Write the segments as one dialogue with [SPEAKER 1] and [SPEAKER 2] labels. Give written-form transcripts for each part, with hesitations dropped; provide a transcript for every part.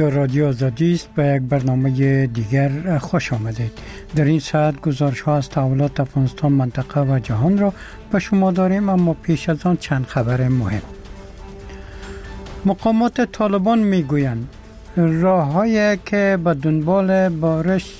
[SPEAKER 1] اینجا رادیو آزادی است. به یک برنامه دیگر خوش آمدید. در این ساعت گزارش ها از تحولات افغانستان، منطقه و جهان را به شما داریم، اما پیش از آن چند خبر مهم. مقامات طالبان میگویند راه‌هایی که به دنبال بارش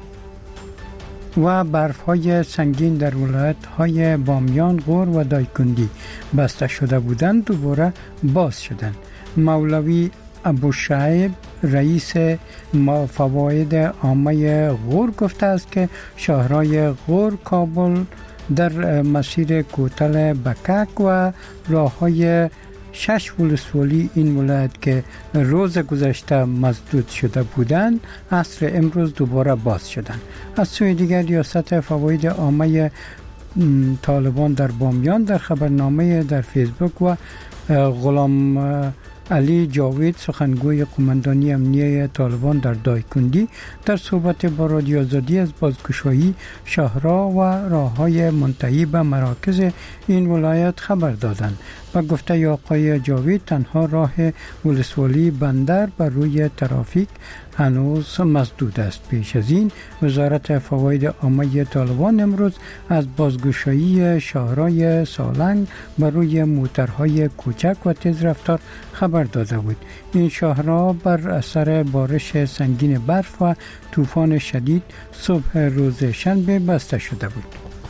[SPEAKER 1] و برف‌های سنگین در ولایت‌های بامیان، غور و دایکندی بسته شده بودند دوباره باز شدند. مولوی ابوشعیب رئیس فواید عامه غور گفته است که شهرهای غور، کابل در مسیر کوتل بکک و راه‌های 6 ولسوالی این ولایت که روز گذشته مسدود شده بودند عصر امروز دوباره باز شدند. از سوی دیگر ریاست فواید عامه طالبان در بامیان در خبرنامه در فیسبوک و غلام علی جاوید سخنگوی قماندانی امنیه طالبان در دایکندی در صحبت با رادیو آزادی از بازگشایی شهرها و راه‌های منتهی به مراکز این ولایت خبر دادند. و گفته آقای جاوید تنها راه ولسوالی بندر بر روی ترافیک هنوز مسدود است. پیش از این وزارت فواید عامه طالبان امروز از بازگشایی شهرهای سالنگ بر روی موترهای کوچک و تیز رفتار خبر داده بود. این شهرها بر اثر بارش سنگین برف و طوفان شدید صبح روز شنبه بسته شده بود.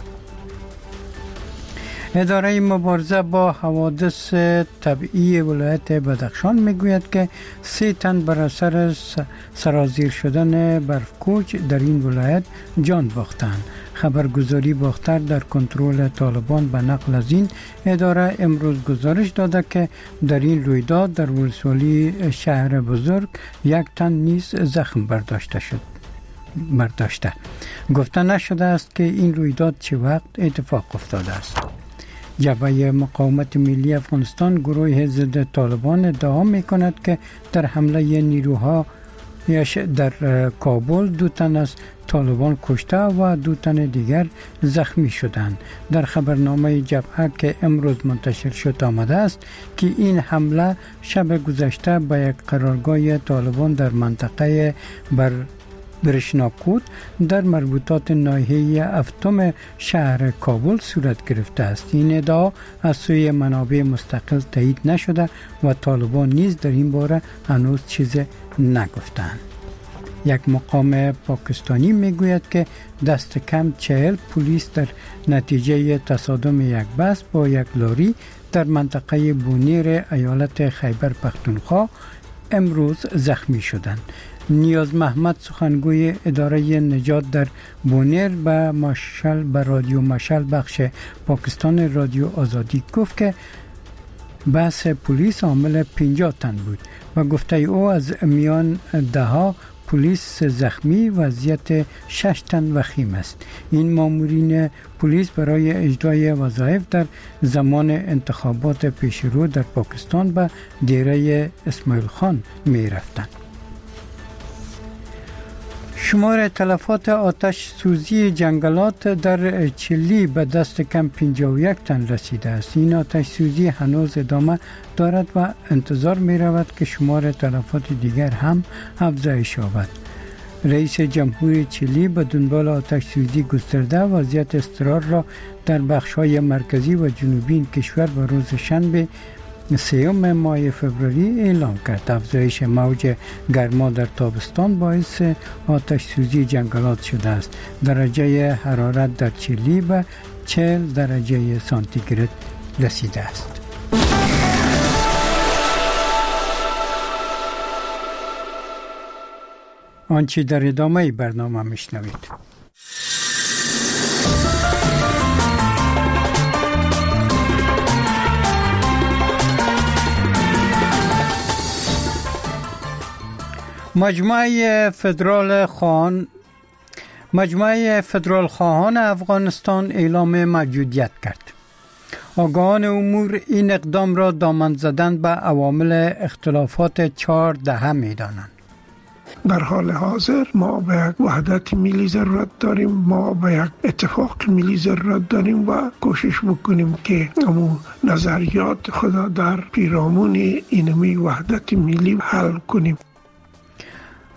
[SPEAKER 1] اداره مبارزه با حوادث طبیعی ولایت بدخشان میگوید که 3 تن بر اثر سرازیر شدن برفکوچ در این ولایت جان باختند. خبرگزاری باختر در کنترل طالبان به نقل از این اداره امروز گزارش داده که در این رویداد در ولسوالی شهر بزرگ 1 تن نیز زخم برداشته. گفته نشده است که این رویداد چه وقت اتفاق افتاده است. جبهه مقاومت ملی افغانستان گروه ضد طالبان ادعا می‌کند که در حمله نیروها در کابل 2 تن از طالبان کشته و 2 تن دیگر زخمی شدند. در خبرنامه جبهه که امروز منتشر شد آمده است که این حمله شب گذشته به یک قرارگاه طالبان در منطقه برشناکوت در مربوطات ناحیه افتم شهر کابل صورت گرفته است. این ادعا از سوی منابع مستقل تایید نشده و طالبان نیز در این باره هنوز چیزی نگفتند. یک مقام پاکستانی میگوید که دست کم 40 پلیس در نتیجه تصادم یک بس با یک لاری در منطقه بونیر ایالت خیبر پختونخوا امروز زخمی شدند. نیاز محمد سخنگوی اداره نجات در بونیر به رادیو مشعل بخش پاکستان رادیو آزادی گفت که بس پلیس عامل 50 تن بود و گفته او از میان 10 پلیس زخمی وضعیت 6 تن وخیم است. این مامورین پلیس برای اجرای وظایف در زمان انتخابات پیشرو در پاکستان به دیره اسماعیل خان می رفتند. شمار تلفات آتش سوزی جنگلات در چلی به دست کم 51 تن رسیده است. این آتش سوزی هنوز ادامه دارد و انتظار می رود که شمار تلفات دیگر هم افزایش یابد. رئیس جمهور چلی به دنبال آتش سوزی گسترده وضعیت اضطرار را در بخش‌های مرکزی و جنوبی این کشور به روز شنبه 3 ماه فوریه اعلام کرد. افزایش موج گرما در تابستان باعث آتش سوزی جنگلات شده است. درجه حرارت در چلی به 40 درجه سانتیگراد رسیده است. آنچه در ادامه برنامه میشنوید. مجمع فدرال خواهان افغانستان اعلام موجودیت کرد. آگاهان امور این اقدام را دامن زدن به عوامل اختلافات 4 دهه می دانند.
[SPEAKER 2] در حال حاضر ما به یک وحدت ملی ضرورت داریم، ما به یک اتفاق ملی ضرورت داریم و کوشش بکنیم که امو نظریات خدا در پیرامون اینمی وحدت ملی حل کنیم.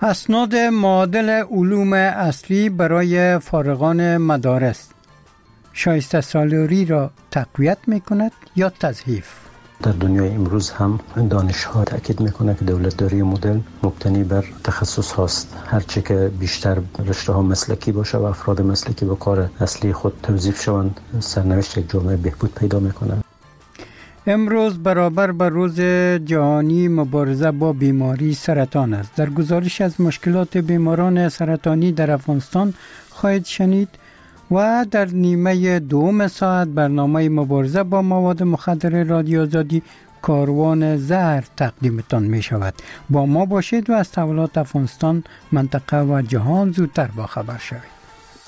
[SPEAKER 1] اسناد معادل علوم اصلی برای فارغان مدارس شایسته سالاری را تقویت میکند یا تضعیف؟
[SPEAKER 3] در دنیای امروز هم دانش‌ها تاکید میکنه که دولتداری مدرن مبتنی بر تخصص هاست. هرچه که بیشتر رشته‌ها مسلکی باشه و افراد مسلکی به کار اصلی خود توظیف شوند، سرنوشت یک جامعه بهبود پیدا میکنه.
[SPEAKER 1] امروز برابر با روز جهانی مبارزه با بیماری سرطان است. در گزارش از مشکلات بیماران سرطانی در افغانستان خواهید شنید و در نیمه دوم ساعت برنامه مبارزه با مواد مخدر رادیو آزادی کاروان زهر تقدیمتان می شود. با ما باشید و از تحولات افغانستان، منطقه و جهان زودتر با خبر شوید.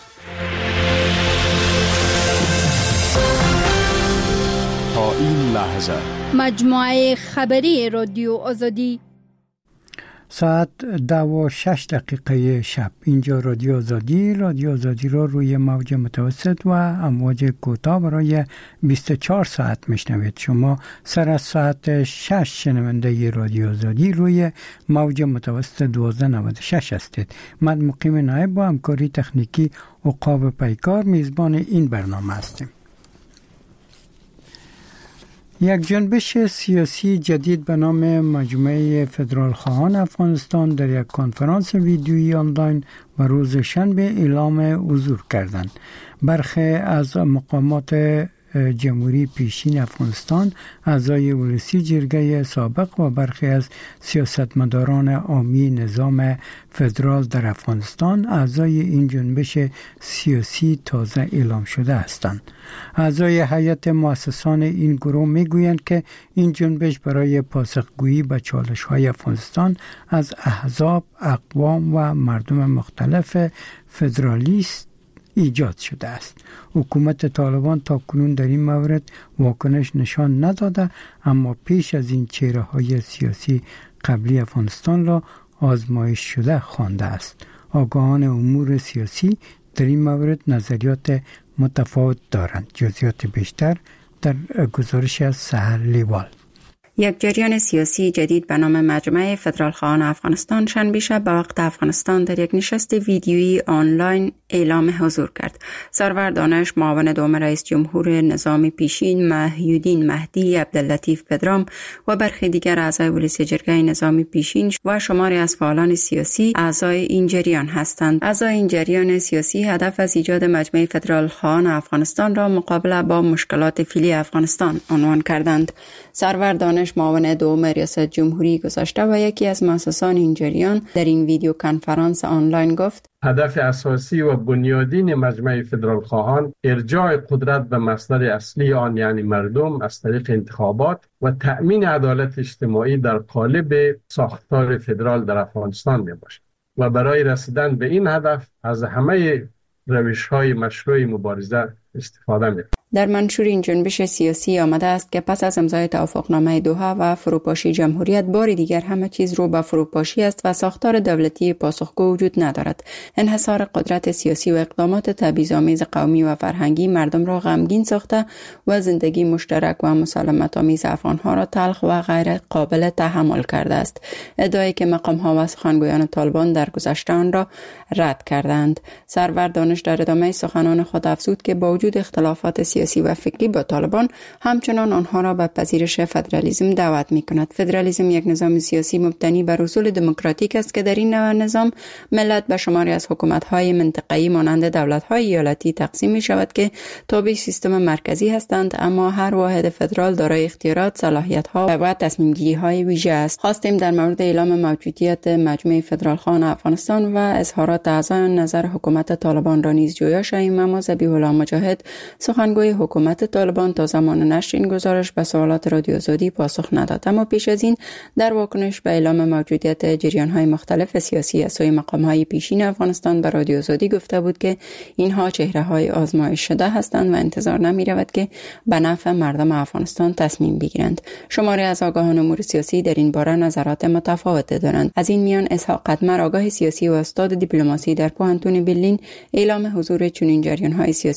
[SPEAKER 4] تا این لحظه
[SPEAKER 5] مجموعه خبری رادیو آزادی
[SPEAKER 1] ساعت 10:06 شب. اینجا رادیو آزادی را روی موج متوسط و امواج کوتاه برای 24 ساعت میشنوید. شما سر از ساعت 6 شنونده رادیو آزادی روی موج متوسط 1296 هستید. من مقیم نایب با همکاری تکنیکی عقاب پیکار میزبان این برنامه هستیم. یک جنبش سیاسی جدید به نام مجمع فدرال خواهان افغانستان در یک کنفرانس ویدیویی آنلاین و روز شنبه اعلام حضور کردند. برخی از مقامات جمهوری پیشین افغانستان، اعضای ولسی جرگه سابق و برخی از سیاستمداران عامی نظام فدرال در افغانستان اعضای این جنبش سیاسی تازه اعلام شده هستند. اعضای هیئت مؤسسان این گروه میگویند که این جنبش برای پاسخگویی به چالش‌های افغانستان از احزاب، اقوام و مردم مختلف فدرالیست ایجاد شده است. حکومت طالبان تا کنون در این مورد واکنش نشان نداده، اما پیش از این چهره‌های سیاسی قبلی افغانستان را آزمایش شده خوانده است. آگاهان امور سیاسی در این مورد نظریات متفاوت دارند. جزئیات بیشتر در گزارش از سحر لیوال.
[SPEAKER 6] یک جریان سیاسی جدید به نام مجمع فدرال خواهان افغانستان شنبه شب به وقت افغانستان در یک نشست ویدیویی آنلاین اعلام حضور کرد. سرور دانش، معاون دوم رئیس جمهور نظامی پیشین محیالدین مهدی، عبداللطیف پدرام و برخی دیگر اعضای ولسی جرگه نظامی پیشین و شماری از فعالان سیاسی اعضای این جریان هستند. اعضای این جریان سیاسی هدف از ایجاد مجمع فدرال خواهان افغانستان را مقابله با مشکلات فعلی افغانستان عنوان کردند. سرور دانش، معاون دوم ریاست جمهوری گذشته و یکی از مؤسسان این جریان، در این ویدیو کنفرانس آنلاین گفت:
[SPEAKER 7] هدف اساسی و بنیادین مجمع فدرال خواهان ارجاع قدرت به مصدر اصلی آن، یعنی مردم، از طریق انتخابات و تأمین عدالت اجتماعی در قالب ساختار فدرال در افغانستان می باشد و برای رسیدن به این هدف از همه روش‌های مشروع مبارزه استفاده می.
[SPEAKER 6] در منشور این جنبش سیاسی آمده است که پس از امضای توافقنامه دوحه و فروپاشی جمهوریت، بار دیگر همه چیز رو به فروپاشی است و ساختار دولتی پاسخگو وجود ندارد. انحصار قدرت سیاسی و اقدامات تبعیض‌آمیز قومی و فرهنگی مردم را غمگین ساخته و زندگی مشترک و مسالمت‌آمیز افغان‌ها را تلخ و غیر قابل تحمل کرده است. ادعایی که مقام‌ها و سخنگویان طالبان در گذشته آن را رد کردند. سرور دانش در ادامه سخنان خود افزود که با وجود اختلافات سیاسی و فکری با طالبان، همچنان آنها را به پذیرش فدرالیسم دعوت می‌کند. فدرالیسم یک نظام سیاسی مبتنی بر اصول دموکراتیک است که در این نوع نظام ملت به شماری از حکومت‌های منطقه‌ای مانند دولت‌های ایالتی تقسیم می‌شود که تابع سیستم مرکزی هستند، اما هر واحد فدرال دارای اختیارات، صلاحیت‌ها و تصمیم‌گیری‌های ویژه است. خواستیم در مورد اعلام موجودیت مجمع فدرال خواهان افغانستان و اظهارات اعضای نظر حکومت طالبان را نیز جویا شویم، اما ذبیح الله مجاهد، سخنگوی حکومت طالبان، تا زمان نشر این گزارش به سوالات رادیو آزادی پاسخ نداد. اما پیش از این در واکنش به اعلام موجودیت جریان‌های مختلف سیاسی از سوی مقام‌های پیشین افغانستان به رادیو آزادی گفته بود که اینها چهره‌های آزمایش شده هستند و انتظار نمی‌رود که به نفع مردم افغانستان تصمیم بگیرند. شماری از آگاهان امور سیاسی در این باره نظرات متفاوت دارند. از این میان اسحاق قدمر، آگاه سیاسی و استاد دیپلماسی در پوهنتون برلین، اعلام حضور چنین جریان‌های سیاسی در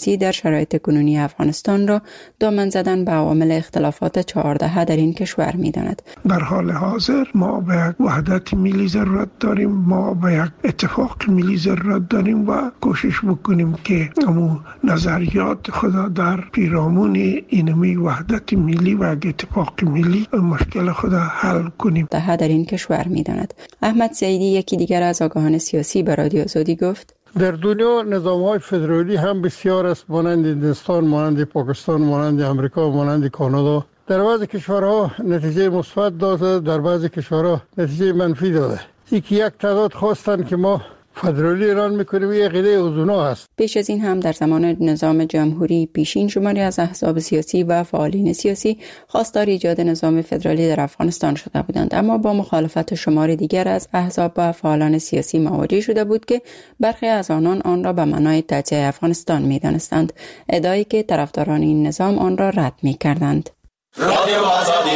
[SPEAKER 6] شرایط کنونی افغانستان را دامن زدن به عوامل اختلافات 14 در این کشور می‌داند.
[SPEAKER 2] در حال حاضر ما به یک وحدت ملی ضرورت داریم، ما به یک اتفاق ملی ضرورت داریم و کوشش بکنیم که امو نظریات خدا در پیرامون اینمی وحدت ملی و اتفاق ملی مشکل خدا حل کنیم.
[SPEAKER 6] در این کشور می‌داند. احمد سعیدی، یکی دیگر از آگاهان سیاسی، به رادیو آزادی گفت:
[SPEAKER 8] در دنیا نظام‌های فدرالی هم بسیار است، مانند هندوستان، مانند پاکستان، مانند امریکا، مانند کانادا. در بعضی کشورها نتیجه مثبت داده، در بعضی کشورها نتیجه منفی داده. یک تعداد خواستن که ما فدرالی ایران میکنیم، یه قیده اوزونا هست.
[SPEAKER 6] پیش از این هم در زمان نظام جمهوری پیشین شماری از احزاب سیاسی و فعالین سیاسی خواستار ایجاد نظام فدرالی در افغانستان شده بودند، اما با مخالفت شماری دیگر از احزاب و فعالان سیاسی مواجه شده بود که برخی از آن را به معنای تجزیه افغانستان می‌دانستند، ادعایی که طرفداران این نظام آن را رد می‌کردند. رادیو آزادی.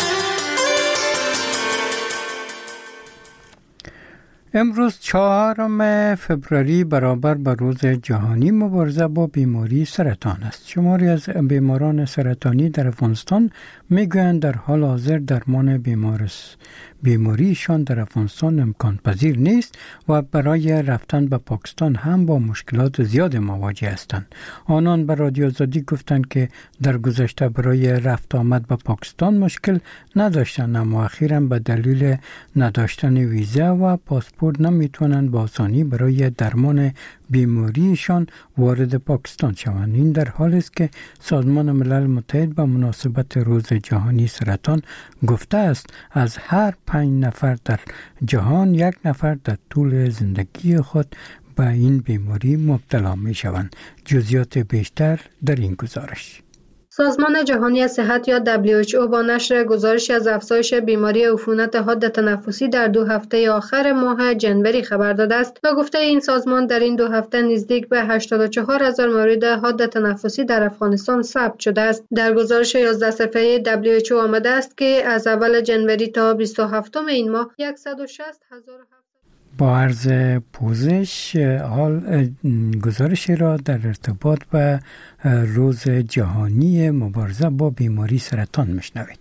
[SPEAKER 1] امروز 4 فوریه برابر با روز جهانی مبارزه با بیماری سرطان است. شماری از بیماران سرطانی در افغانستان میگویند در حال حاضر درمان بیماریشان در افغانستان امکان پذیر نیست و برای رفتن به پاکستان هم با مشکلات زیاد مواجه هستند. آنان به رادیو آزادی گفتند که در گذشته برای رفت آمد به پاکستان مشکل نداشتند، اما اخیراً به دلیل نداشتن ویزا و پاسپورت نمیتونند با آسانی برای درمان بیماریشان وارد پاکستان شوند. این در حالی است که سازمان ملل متحد به مناسبت روز جهانی سرطان گفته است از هر 5 نفر در جهان 1 نفر در طول زندگی خود به این بیماری مبتلا می شوند. جزئیات بیشتر در این گزارش.
[SPEAKER 9] سازمان جهانی صحت یا WHO با نشر گزارشی از افزایش بیماری عفونت حاد تنفسی در 2 هفته آخر ماه جنوری خبر داده است و گفته این سازمان در این 2 هفته نزدیک به 84,000 مورد حاد تنفسی در افغانستان ثبت شده است. در گزارش 11 صفحه‌ای WHO آمده است که از اول جنوری تا 27 این ماه 160,000
[SPEAKER 1] با عرض پوزش حال گزارش را در ارتباط به روز جهانی مبارزه با بیماری سرطان میشنوید.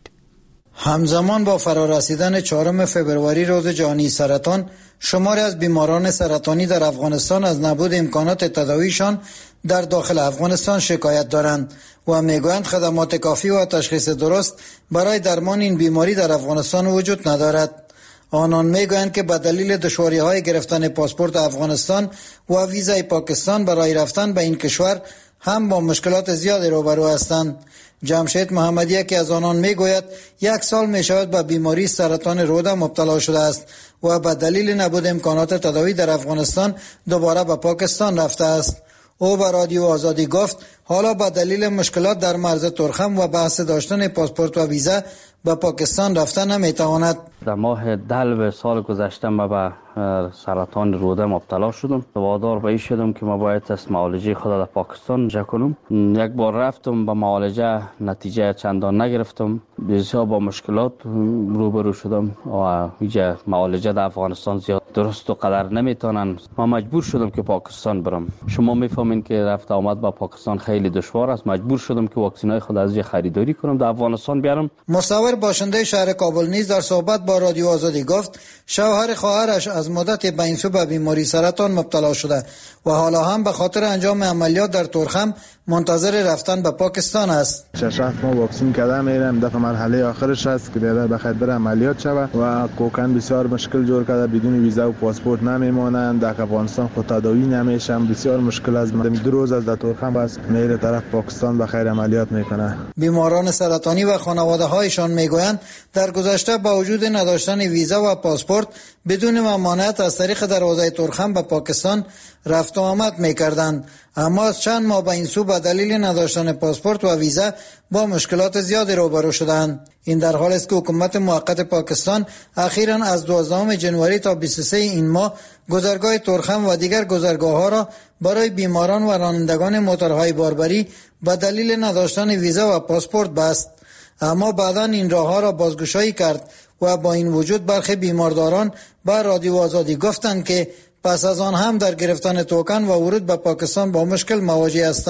[SPEAKER 10] همزمان با فرارسیدن 4 فوریه روز جهانی سرطان، شماری از بیماران سرطانی در افغانستان از نبود امکانات تداویشان در داخل افغانستان شکایت دارند و میگویند خدمات کافی و تشخیص درست برای درمان این بیماری در افغانستان وجود ندارد. آنان میگویند که به دلیل دشواری‌های گرفتن پاسپورت افغانستان و ویزای پاکستان برای رفتن به این کشور هم با مشکلات زیادی روبرو هستند. جمشید محمدی که از آنان میگوید 1 سال میشود به بیماری سرطان روده مبتلا شده است و به دلیل نبود امکانات تداوی در افغانستان دوباره به پاکستان رفته است. او به رادیو آزادی گفت حالا به دلیل مشکلات در مرز ترخم و بحث داشتن پاسپورت و ویزا به پاکستان رفتن نمیتواند.
[SPEAKER 11] در ماه دلو سال گذشته ما به سرطان روده مبتلا شدم. وادار به این شدم که ما باید از معالجه خود در پاکستان جا کنم. 1 بار رفتم به معالجه، نتیجه چندان نگرفتم، بسیار با مشکلات روبرو شدم و اینجا معالجه در افغانستان زیاد درست و قدر نمیتونن. ما مجبور شدم که پاکستان برم. شما میفهمین که رفت آمد با پاکستان خیلی دشوار است. مجبور شدم که واکسینای خود از خریداری کنم در افغانستان بیارم.
[SPEAKER 10] مصور باشنده شهر کابل نیز در صحبت با رادیو آزادی گفت شوهر خواهرش از مدت به این سو به بیماری سرطان مبتلا شده و حالا هم به خاطر انجام عملیات در ترخم منتظر رفتن به پاکستان است.
[SPEAKER 12] 6 ماه واکسین کرده میرم، دفعه مرحله آخرش است که بیادر بخاطر بر عملیات شود و کوکن بسیار مشکل جور کرده، بدون ویزا و پاسپورت نمیمونند، در افغانستان خود تداوی نمیشم، بسیار مشکل است. 2 روز از ترخم بس میره طرف پاکستان بخیر عملیات میکنه.
[SPEAKER 10] بیماران سرطانی و خانواده هایشان میگویند در گذشته با وجود نداشتن ویزا و پاسپورت بدون ممانعت از طریق دروازه ترخم به پاکستان رفت و آمد میکردند، اما از چند ماه به این سو به دلیل نداشتن پاسپورت و ویزا با مشکلات زیادی روبرو شدند. این در حالی است که حکومت موقت پاکستان اخیراً از 12 جنوری تا 23 این ماه گذرگاه ترخم و دیگر گذرگاه‌ها را برای بیماران و رانندگان موتورهای باربری به دلیل نداشتن ویزا و پاسپورت بست، اما بعداً این راه‌ها را بازگشایی کرد و با این وجود برخی بیمارداران به رادیو آزادی گفتند که پس از آن هم در گرفتن توکن و ورود به پاکستان با مشکل مواجه هستند.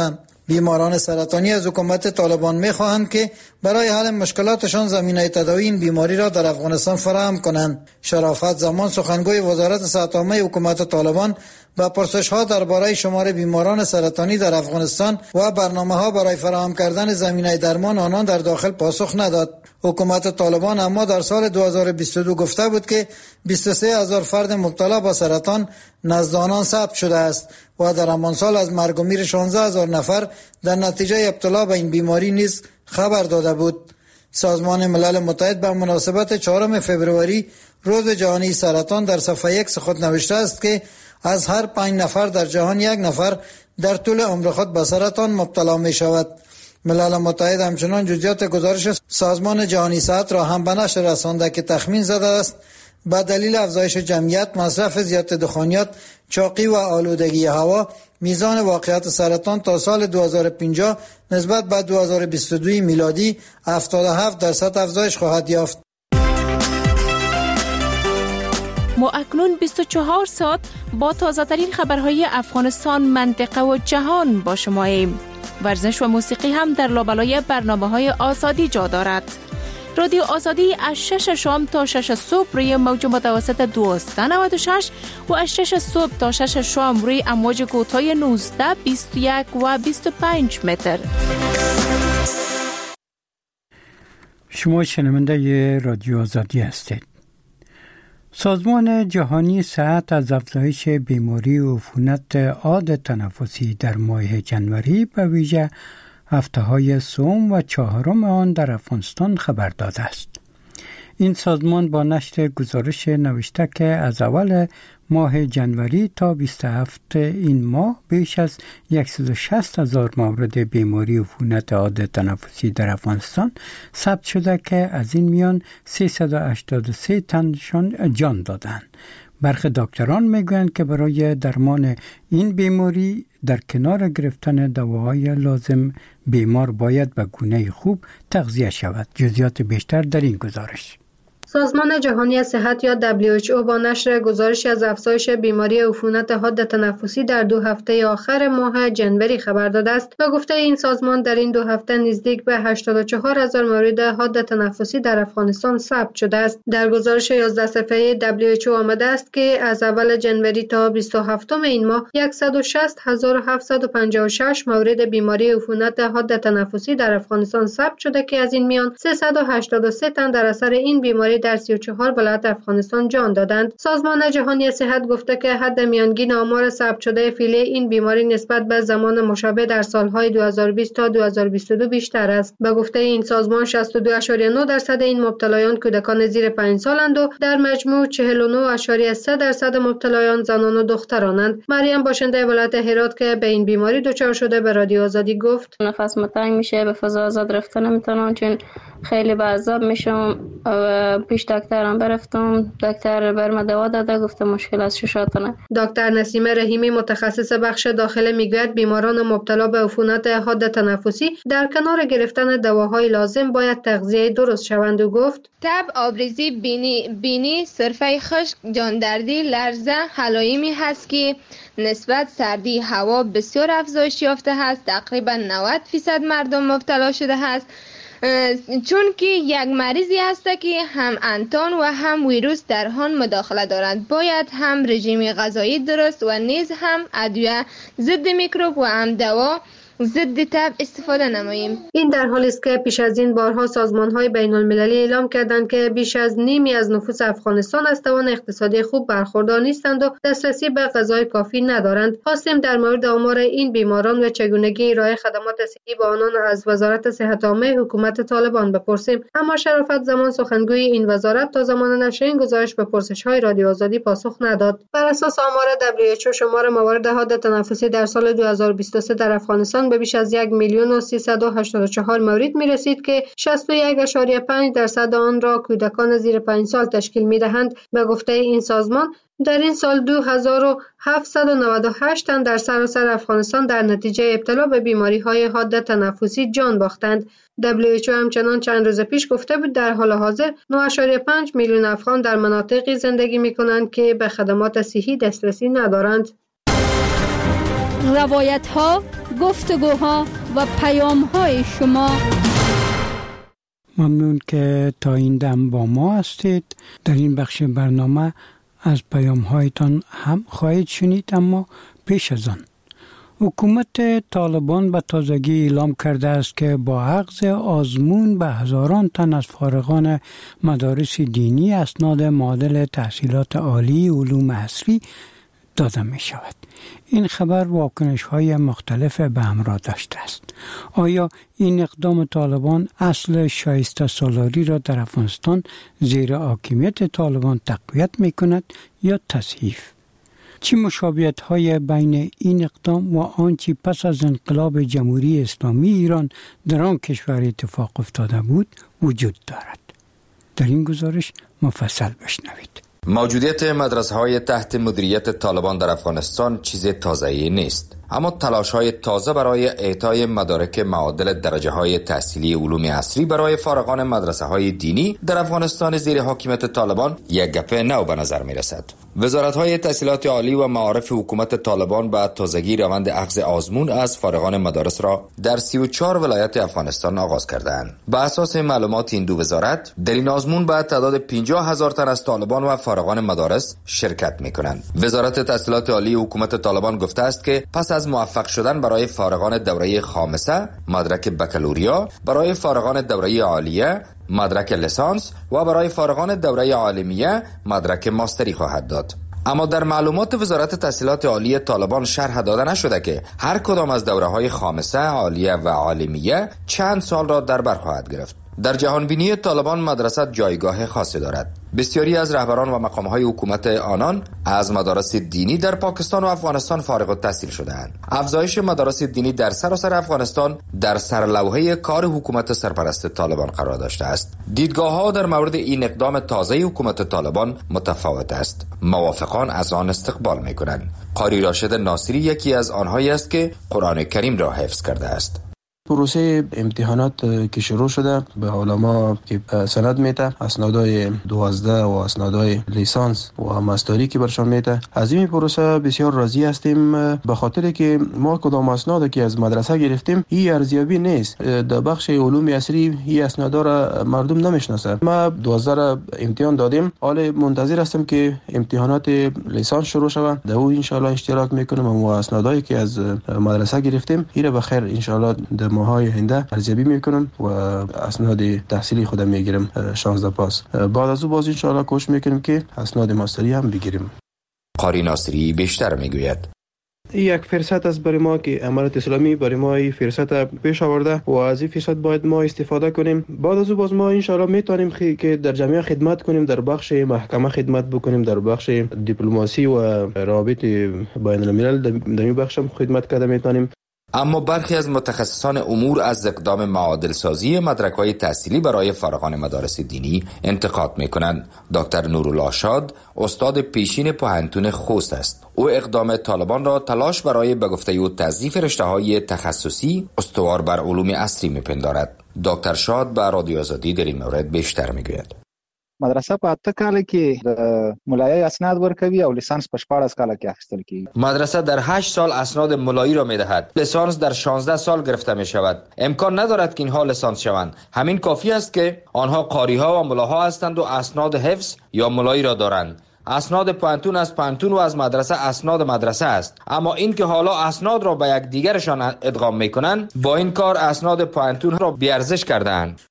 [SPEAKER 10] بیماران سرطانی از حکومت طالبان می‌خواهند که برای حل مشکلاتشان زمینه تداوی این بیماری را در افغانستان فراهم کنند. شرافت زمان سخنگوی وزارت صحت عامه حکومت طالبان با پرسش‌ها درباره شمار بیماران سرطانی در افغانستان و برنامه‌ها برای فراهم کردن زمینه درمان آنان در داخل پاسخ نداد. حکومت طالبان اما در سال 2022 گفته بود که 23,000 فرد مبتلا به سرطان نزد آنان ثبت شده است و در همان سال از مرگ و میر 16,000 نفر در نتیجه ابتلا به این بیماری نیز خبر داده بود. سازمان ملل متحد به مناسبت 4 فبروری روز جهانی سرطان در صفحه X خود نوشته است که از هر 5 نفر در جهان 1 نفر در طول عمر خود به سرطان مبتلا می شود. ملل متحد همچنان جزئیات گزارش سازمان جهانی صحت را هم به نشر رسانده که تخمین زده است به دلیل افزایش جمعیت، مصرف زیاد دخانیات، چاقی و آلودگی هوا، میزان واقعیت سرطان تا سال 2050 نسبت به 2022 میلادی 77% افزایش خواهد یافت.
[SPEAKER 13] ما اکنون 24 ساعت با تازه ترین خبرهای افغانستان، منطقه و جهان با شماییم. ورزش و موسیقی هم در لابلای برنامه‌های آزادی جا دارد. رادیو آزادی از 6 شام تا 6 صبح روی موج متوسط 1296 و از 6 صبح تا 6 شام روی امواج کوتاه 19، 21 و 25 متر.
[SPEAKER 1] شما شنونده رادیو آزادی هستید. سازمان جهانی صحت از افزایش بیماری عفونت عاد تنفسی در ماه جنوری به ویژه هفته‌های سوم و چهارم آن در افغانستان خبر داده است. این سازمان با نشر گزارش نوشته که از اول ماه جنوری تا 27 این ماه بیش از 160,000 مورد بیماری عفونت عاد تنفسی در افغانستان ثبت شده که از این میان 383 تنشان جان دادند. برخی دکتران میگویند که برای درمان این بیماری در کنار گرفتن دواهای لازم بیمار باید به گونه خوب تغذیه شود. جزئیات بیشتر در این گزارش.
[SPEAKER 9] سازمان جهانی صحت یا WHO با نشر گزارشی از افزایش بیماری عفونت حاد تنفسی در 2 هفته آخر ماه جنوری خبر داده است و گفته این سازمان در این 2 هفته نزدیک به 84,000 مورد حاد تنفسی در افغانستان ثبت شده است. در گزارش 11 صفحه‌ای WHO آمده است که از اول جنوری تا 27 این ماه 160,756 مورد بیماری عفونت حاد تنفسی در افغانستان ثبت شده که از این میان 383 تن در اثر این بیماری در 34 ولایت افغانستان جان دادند. سازمان جهانی صحت گفته که حد میانگین آمار ثبت شده فعلی این بیماری نسبت به زمان مشابه در سالهای 2020 تا 2022 بیشتر است. به گفته این سازمان 62.9% این مبتلایان کودکان زیر 5 سالند و در مجموع 49.3% مبتلایان زنان و دخترانند. مریم باشنده ولایت هرات که به این بیماری دچار شده به رادیو آزادی گفت:
[SPEAKER 14] نفس تنگ میشه، به فضا آزاد رفتن نمیتونم چون خیلی به عذاب میشم. پیش دکترم برفتم، دکتر برم دوا داده، گفته مشکل از ششاتونه.
[SPEAKER 9] دکتر نسیمه رحیمی متخصص بخش داخل میگوید بیماران مبتلا به عفونت حاد تنفسی در کنار گرفتن دواهای لازم باید تغذیه درست شوند و گفت:
[SPEAKER 15] تب، آبریزی بینی، سرفه خشک، جاندردی، لرزه، علائمی هست که نسبت سردی هوا بسیار افزایش یافته است. تقریبا 90% مردم مبتلا شده است. چون که یک مریضی هست که هم انتان و هم ویروس در آن مداخله دارند، باید هم رژیم غذایی درست و نیز هم ادویه ضد میکروب و هم دوا ضد تب استفاده نماییم.
[SPEAKER 9] این در حالی است که پیش از این بارها سازمان‌های بین‌المللی اعلام کردند که بیش از نیمی از نفوس افغانستان از توان اقتصادی خوب برخوردار نیستند و دسترسی به غذای کافی ندارند. خواستیم در مورد آمار این بیماران و چگونگی ارائه خدمات صحی به آنان از وزارت صحت عامه حکومت طالبان بپرسیم، اما شرافت زمان سخنگوی این وزارت تا زمان نشر این گزارش به پرسش‌های رادیو آزادی پاسخ نداد. بر اساس آمار WHO شمار موارد حاد تنفسی در سال 2023 در افغانستان به بیش از 1,384,000 مورد می رسید که 61.5% آن را کودکان زیر 5 سال تشکیل می دهند. به گفته این سازمان در این سال 2798 تن در سراسر افغانستان در نتیجه ابتلا به بیماری های حاد تنفسی جان باختند. WHO همچنان چند روز پیش گفته بود در حال حاضر 9.5 میلیون افغان در مناطقی زندگی می کنند که به خدمات صحی دسترسی ندارند.
[SPEAKER 5] روایت ها، گفتگوها و پیام های شما.
[SPEAKER 1] ممنون که تا این دم با ما هستید. در این بخش برنامه از پیام هایتان هم خواهید شنید، اما پیش از آن حکومت طالبان به تازگی اعلام کرده است که با اخذ آزمون به هزاران تن از فارغان مدارس دینی اسناد معادل تحصیلات عالی علوم عصری داده می شود. این خبر واکنش های مختلف به همراه داشته است. آیا این اقدام طالبان اصل شایسته سالاری را در افغانستان زیر حاکمیت طالبان تقویت می کند یا تضعیف؟ چه مشابهت های بین این اقدام و آنچه پس از انقلاب جمهوری اسلامی ایران در آن کشور اتفاق افتاده بود وجود دارد؟ در این گزارش مفصل بشنوید.
[SPEAKER 16] موجودیت مدرسه‌های تحت مدیریت طالبان در افغانستان چیز تازه‌ای نیست، اما تلاش‌های تازه برای اعطای مدارک معادل درجه‌های تحصیلی علوم عصری برای فارغان مدرسه‌های دینی در افغانستان زیر حاکمیت طالبان یک گپ نو به نظر می‌رسد. وزارت‌های تحصیلات عالی و معارف حکومت طالبان به تازگی روند اخذ آزمون از فارغان مدارس را در 34 ولایت افغانستان آغاز کردند. به اساس معلومات این دو وزارت، در این آزمون به تعداد 50,000 تن از طالبان و فارغان مدارس شرکت می‌کنند. وزارت تحصیلات عالی حکومت طالبان گفته است که پس از موفق شدن برای فارغان دوره خامسه مدرک بکالوریا، برای فارغان دوره عالیه مدرک لیسانس و برای فارغان دوره عالمیه مدرک ماستری خواهد داد. اما در معلومات وزارت تحصیلات عالی طالبان شرح داده نشده که هر کدام از دوره‌های خامسه، عالیه و عالمیه چند سال را در بر خواهد گرفت. در جهانبینی طالبان مدرسه جایگاه خاصی دارد. بسیاری از رهبران و مقام‌های حکومت آنان از مدارس دینی در پاکستان و افغانستان فارغ التحصیل شده‌اند. افزایش مدارس دینی در سراسر افغانستان در سرلوحه کار حکومت سرپرست طالبان قرار داشته است. دیدگاه‌ها در مورد این اقدام تازه حکومت طالبان متفاوت است. موافقان از آن استقبال می‌کنند. قاری راشد ناصری یکی از آنهایی است که قرآن کریم را حفظ کرده است.
[SPEAKER 17] پروسه امتحانات که شروع شده به علما که سند میده، اسنادای 12 و اسنادای لیسانس و ماستری که برشان میده، از این پروسه بسیار راضی هستیم، به خاطر که ما کدام اسناد که از مدرسه گرفتیم این ارزیابی نیست. در بخش علوم عصری این اسنادا را مردم نمیشناسه. ما 12 را امتحان دادیم، حال منتظر هستم که امتحانات لیسانس شروع شود، در اون ان شاء الله اشتراک میکنیم و اسنادایی که از مدرسه گرفتیم این به خیر ان شاء الله در ماهای آینده ارزیابی میکنم و اسناد تحصیلی خودم میگیرم 16 پاس. بعد از اون باز ان شاء الله کوشش میکنیم که اسناد ماستری هم بگیریم.
[SPEAKER 16] قاری ناصری بیشتر میگوید
[SPEAKER 17] یک فرصت است برای ما که امارت اسلامی برای ما این فرصت پیش آورده و از این فرصت باید ما استفاده کنیم. بعد از اون باز ما ان شاء الله میتونیم که در جامعه خدمت کنیم، در بخش محکمه خدمت بکنیم، در بخش دیپلماسی و روابط بین الملل در این بخش هم خدمت کرده میتونیم.
[SPEAKER 16] اما برخی از متخصصان امور از اقدام معادل سازی مدرک‌های تحصیلی برای فارغان مدارس دینی انتقاد می‌کنند. دکتر نورالله شاد استاد پیشین پوهنتون خوست است. او اقدام طالبان را تلاش برای به گفته او تضعیف رشته‌های تخصصی استوار بر علوم عصری می‌پندارد. دکتر شاد به رادیو آزادی در این مورد بیشتر می‌گوید.
[SPEAKER 18] مدرسه په 8 کال کې د مولایي اسناد ورکوي او لیسانس په 14 کال کې اخیستل کیږي.
[SPEAKER 16] مدرسه در 8 سال اسناد مولایی را میدهد. لیسانس در 16 سال گرفته می شود. امکان ندارد که اینها لیسانس شوند. همین کافی است که آنها قاری‌ها و ملاها هستند و اسناد حفظ یا مولایی را دارند. اسناد پوهنتون از پوهنتون و از مدرسه اسناد مدرسه است. اما این که حالا اسناد را به یک دیگرشان ادغام میکنند، با این کار اسناد پوهنتون را بی‌ارزش کردند.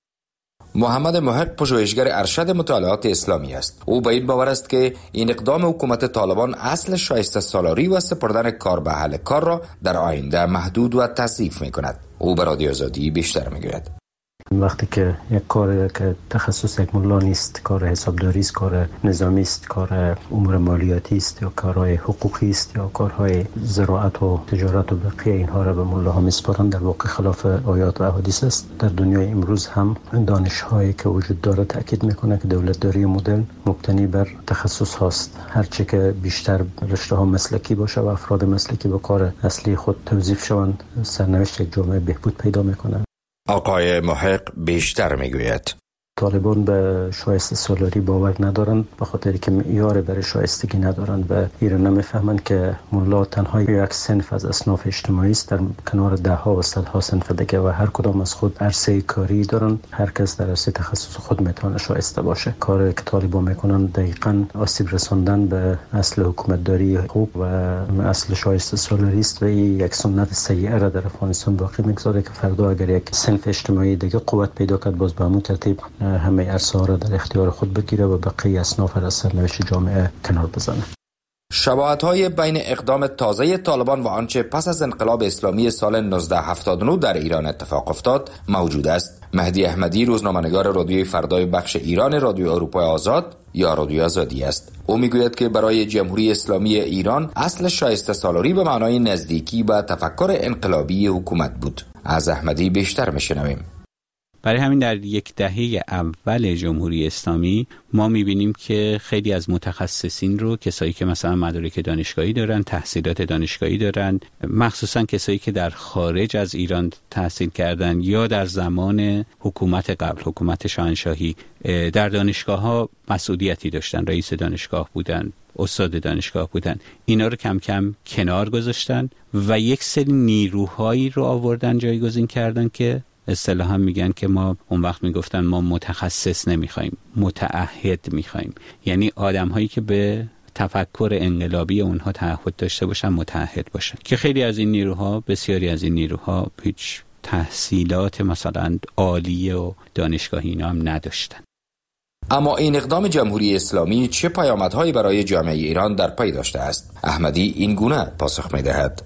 [SPEAKER 16] محمد محق پژوهشگر ارشد مطالعات اسلامی است. او به این باور است که این اقدام حکومت طالبان اصل شایسته سالاری و سپردن کار به اهل کار را در آینده محدود و تضعیف می‌کند. او به رادیو آزادی بیشتر می‌گوید.
[SPEAKER 3] وقتی که یک کار که تخصص یک ملا نیست، کار حسابداری است، کار نظامی است، کار امور مالیاتی است یا کارهای حقوقی است یا کارهای زراعت و تجارت و بقیه اینها را به ملاها میسپارند، در واقع خلاف آیات و احادیث است. در دنیای امروز هم دانش‌هایی که وجود داره تاکید میکنه که دولتداری مدرن مبتنی بر تخصص هاست. هرچه که بیشتر رشته‌ها مسلکی باشه و افراد مسلکی به کار اصلی خود توظیف شوند، سرنوشت یک جامعه بهبود پیدا میکنه.
[SPEAKER 16] آقای محق بیشتر میگوید
[SPEAKER 3] طالبان به شایسته سالاری باور ندارند، به خاطر که معیار برای شایستگی ندارند و ایران نمیفهمند که ملا تنها یک صنف از اصناف اجتماعی است در کنار ده ها و صدها صنف دیگه و هر کدام از خود عرصه کاری دارند. هر کس در عرصه تخصص خود میتونه شایسته باشه. کاری که طالبان میکنن دقیقاً آسیب رساندن به اصل حکومتداری خوب و اصل شایسته سالاری است و این یک سنت سیئه را در افغانستان باقی میگذاره که فردا اگر یک صنف اجتماعی دیگه قوت پیدا کرد باز به همون ترتیب همه عرصه ها را در اختیار خود بگیره و بقیه اصناف را از سرنوشت جامعه کنار بزنه.
[SPEAKER 16] شباهت‌های بین اقدام تازه طالبان و آنچه پس از انقلاب اسلامی سال 1979 در ایران اتفاق افتاد موجود است. مهدی احمدی، روزنامه‌نگار رادیوی فردای بخش ایران رادیو اروپای آزاد یا رادیو آزادی است. او میگوید که برای جمهوری اسلامی ایران اصل شایسته سالاری به معنای نزدیکی به تفکر انقلابی حکومت بود. از احمدی بیشتر میشنویم.
[SPEAKER 19] برای همین در یک دهه اول جمهوری اسلامی ما میبینیم که خیلی از متخصصین رو، کسایی که مثلا مدارک دانشگاهی دارن، تحصیلات دانشگاهی دارن، مخصوصا کسایی که در خارج از ایران تحصیل کردن یا در زمان حکومت قبل، حکومت شاهنشاهی، در دانشگاه ها مسئولیتی داشتن، رئیس دانشگاه بودن، استاد دانشگاه بودن، اینا رو کم کم کنار گذاشتن و یک سری نیروهایی رو آوردن جایگزین کردن که اصطلاحاً میگن که ما اون وقت میگفتن ما متخصص نمیخوایم، متعهد میخوایم، یعنی آدم‌هایی که به تفکر انقلابی اونها تعهد داشته باشن، متعهد باشن، که خیلی از این نیروها، بسیاری از این نیروها هیچ تحصیلات مثلا عالیه و دانشگاهی اینا هم نداشتن.
[SPEAKER 16] اما این اقدام جمهوری اسلامی چه پیامدهایی برای جامعه ایران در پی داشته است؟ احمدی این گونه پاسخ میدهد: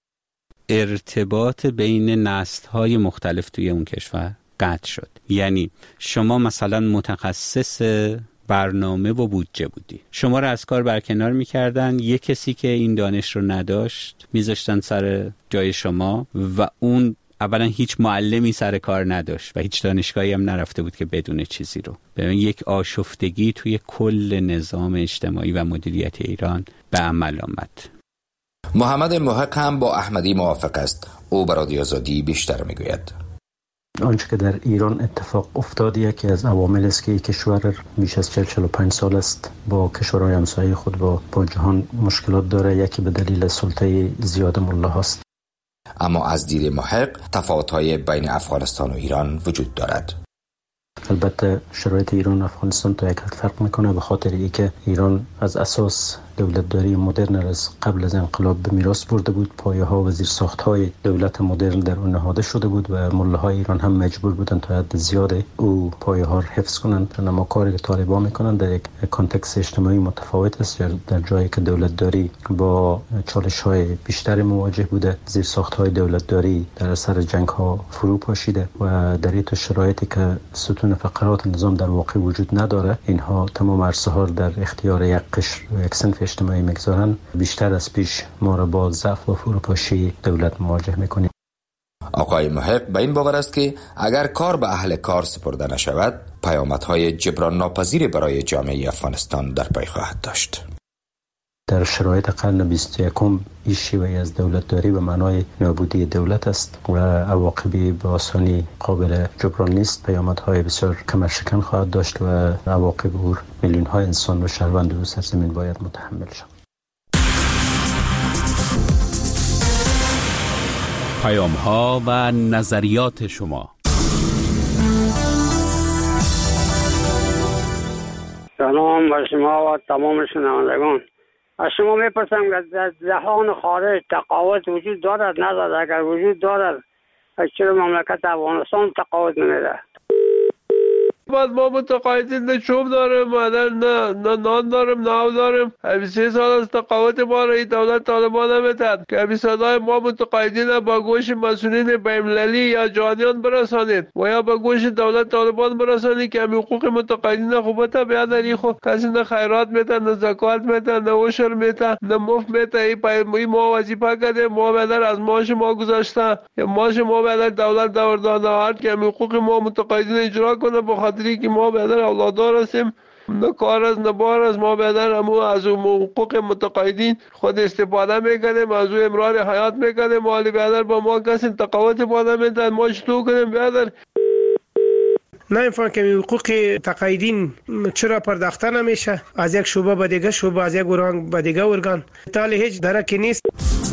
[SPEAKER 19] ارتباط بین نسل‌های مختلف توی اون کشور قطع شد. یعنی شما مثلا متخصص برنامه و بودجه بودی، شما رو از کار برکنار میکردن، یک کسی که این دانش رو نداشت میذاشتن سر جای شما و اون اولا هیچ معلمی سر کار نداشت و هیچ دانشگاهی هم نرفته بود که بدون چیزی رو. ببین یک آشفتگی توی کل نظام اجتماعی و مدیریت ایران به عمل آمد.
[SPEAKER 16] محمد محق هم با احمدی موافق است. او بر رادیو آزادی بیشتر میگوید.
[SPEAKER 3] آنچه که در ایران اتفاق افتاد یکی از عوامل است که کشور بیش از 45 سال است با کشورهای همسایه خود با جهان مشکلات داره. یکی به دلیل سلطه زیاد ملاهاست.
[SPEAKER 16] اما از دید محق تفاوت‌های بین افغانستان و ایران وجود دارد.
[SPEAKER 3] البته شرایط ایران و افغانستان تا یک حد فرق میکنه، به خاطر اینکه ایران از اساس دولتداری مدرن از قبل از انقلاب به میراث برده بود. پایه‌ها و زیرساخت‌های دولت مدرن در اون نهاده شده بود و ملاهای ایران هم مجبور بودن تا حد زیاد او پایه‌ها رو حفظ کنند. اما کاری که طالبان میکنن در یک کانتکست اجتماعی متفاوت است. در جایی که دولتداری با چالش‌های بیشتر مواجه بوده، زیرساخت‌های دولتداری در اثر جنگ‌ها فرو پاشیده و در این شرایطی که ستون فقرات نظام در واقع وجود نداره، اینها تمام عرصه‌ها در اختیار یک قشر و یک صنف اجتماعی میگذارن. بیشتر از پیش ما را با ضعف و فروپاشی دولت مواجه میکنیم.
[SPEAKER 16] آقای محق به این باور است که اگر کار به اهل کار سپرده نشود، پیامدهای جبران ناپذیری برای جامعه افغانستان در پی خواهد داشت.
[SPEAKER 3] در شرایط قرن 21 این شیوه از دولتداری به معنای نابودی دولت است و عواقبی به آسانی قابل جبران نیست. پیامدهای بسیار کمرشکن خواهد داشت و عواقب او میلیون‌ها انسان و شهروند روی سرزمین باید متحمل شود.
[SPEAKER 4] پیام‌ها و نظریات شما.
[SPEAKER 20] سلام بر شما و تمام شنوندگان. از شما میپرسم که در جهان خارج تقاوت وجود دارد ندارد؟ اگر وجود دارد چرا مملکت افغانستان تقاوت نمیده؟
[SPEAKER 21] بعد ما متقاعدین نه چوب داریم، نه نان داریم، نه آب داریم. 23 سال از تقاوت ما را این دولت طالبان نمیتد که صدای ما متقاعدین با گوش مسئولین بین‌المللی یا جهانیان برسانید و یا با گوش دولت طالبان برسانید که حقوق متقاعدین خوبت بیاد. این خو کسی نه خیرات میده، نه زکات میده، نه عشر میده، نه مفت میده. این ما وظیفه کرده، ما بدر از معاش ما گذاشته، معاش ما بدر دولت داوردانه هر که حقوق ما متقاعدین اجرا کنه. بخاطر که ما بدر اولادار هستیم، نه کار از نه بار از ما بدر همو از حقوق متقاعدین خود استفاده میکنیم، از امرار حیات میکنیم. مالی بدر با ما کسی تقاوت باده میدن، ما چطور کنیم بدر؟
[SPEAKER 7] نمیفهم که حقوق تقاعدین چرا پرداخته نمیشه، از یک شعبه به دیگه شعبه، از یک ارگان به دیگه ارگان، تالی هیچ درکی نیست.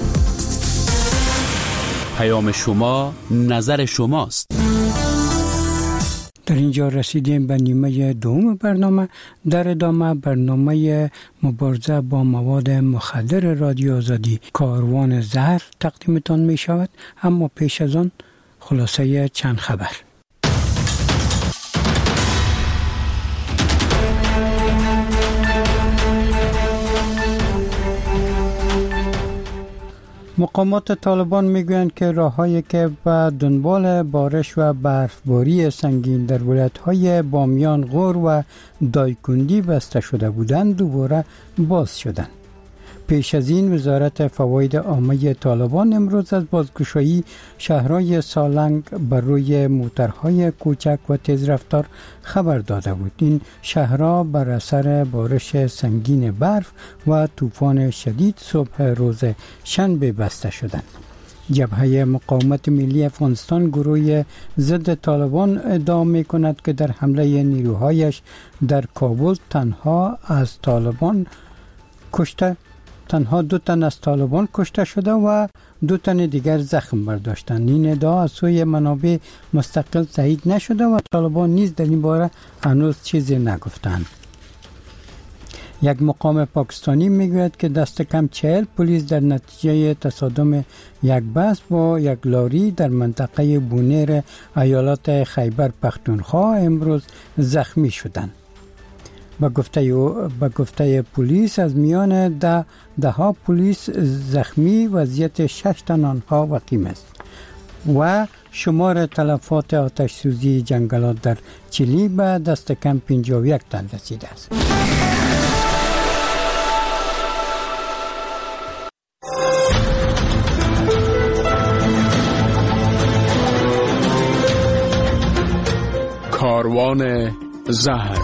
[SPEAKER 4] پیام شما نظر شماست.
[SPEAKER 1] در اینجا رسیدیم به نیمه دوم برنامه. در ادامه برنامه مبارزه با مواد مخدر رادیو آزادی کاروان زهر تقدیمتان می شود، اما پیش از آن خلاصه چند خبر. مقامات طالبان میگویند که راههایی که به دنبال بارش و برفباری سنگین در ولایت‌های بامیان، غور و دایکندی بسته شده بودند دوباره باز شدند. پیش از این وزارت فواید عامه طالبان امروز از بازگشایی شهرهای سالنگ بر روی موترهای کوچک و تیزرفتار خبر داده بود. این شهرها بر اثر بارش سنگین برف و طوفان شدید صبح روز شنبه بسته شدند. جبهه مقاومت ملی افغانستان گروه ضد طالبان ادعا می کند که در حمله نیروهایش در کابل تنها 2 تن از طالبان کشته شده و 2 تن دیگر زخم برداشتند. این ادعا از سوی منابع مستقل تایید نشده و طالبان نیز در این باره هنوز چیزی نگفتند. یک مقام پاکستانی میگوید که دست کم 40 پلیس در نتیجه تصادم یک بس با یک لاری در منطقه بونیر ایالات خیبر پختونخوا امروز زخمی شدند. با گفته پلیس از میان ده ها پلیس زخمی وضعیت 6 تن آنها وخیم است و شمار تلفات آتش سوزی جنگلات در چیلی به دست کم 51 تن رسیده است.
[SPEAKER 22] کاروان زهر.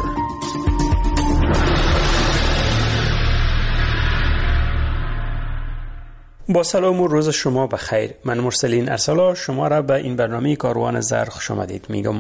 [SPEAKER 23] با سلام و روز شما بخیر. من مرسلین ارسلا شما را به این برنامه کاروان زهر خوش آمدید میگم.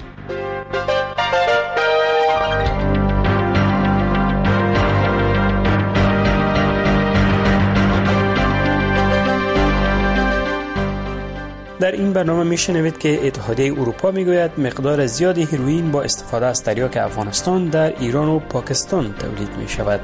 [SPEAKER 23] در این برنامه میشنوید که اتحادیه اروپا میگوید مقدار زیادی هیروئین با استفاده از تریاک افغانستان در ایران و پاکستان تولید می شود.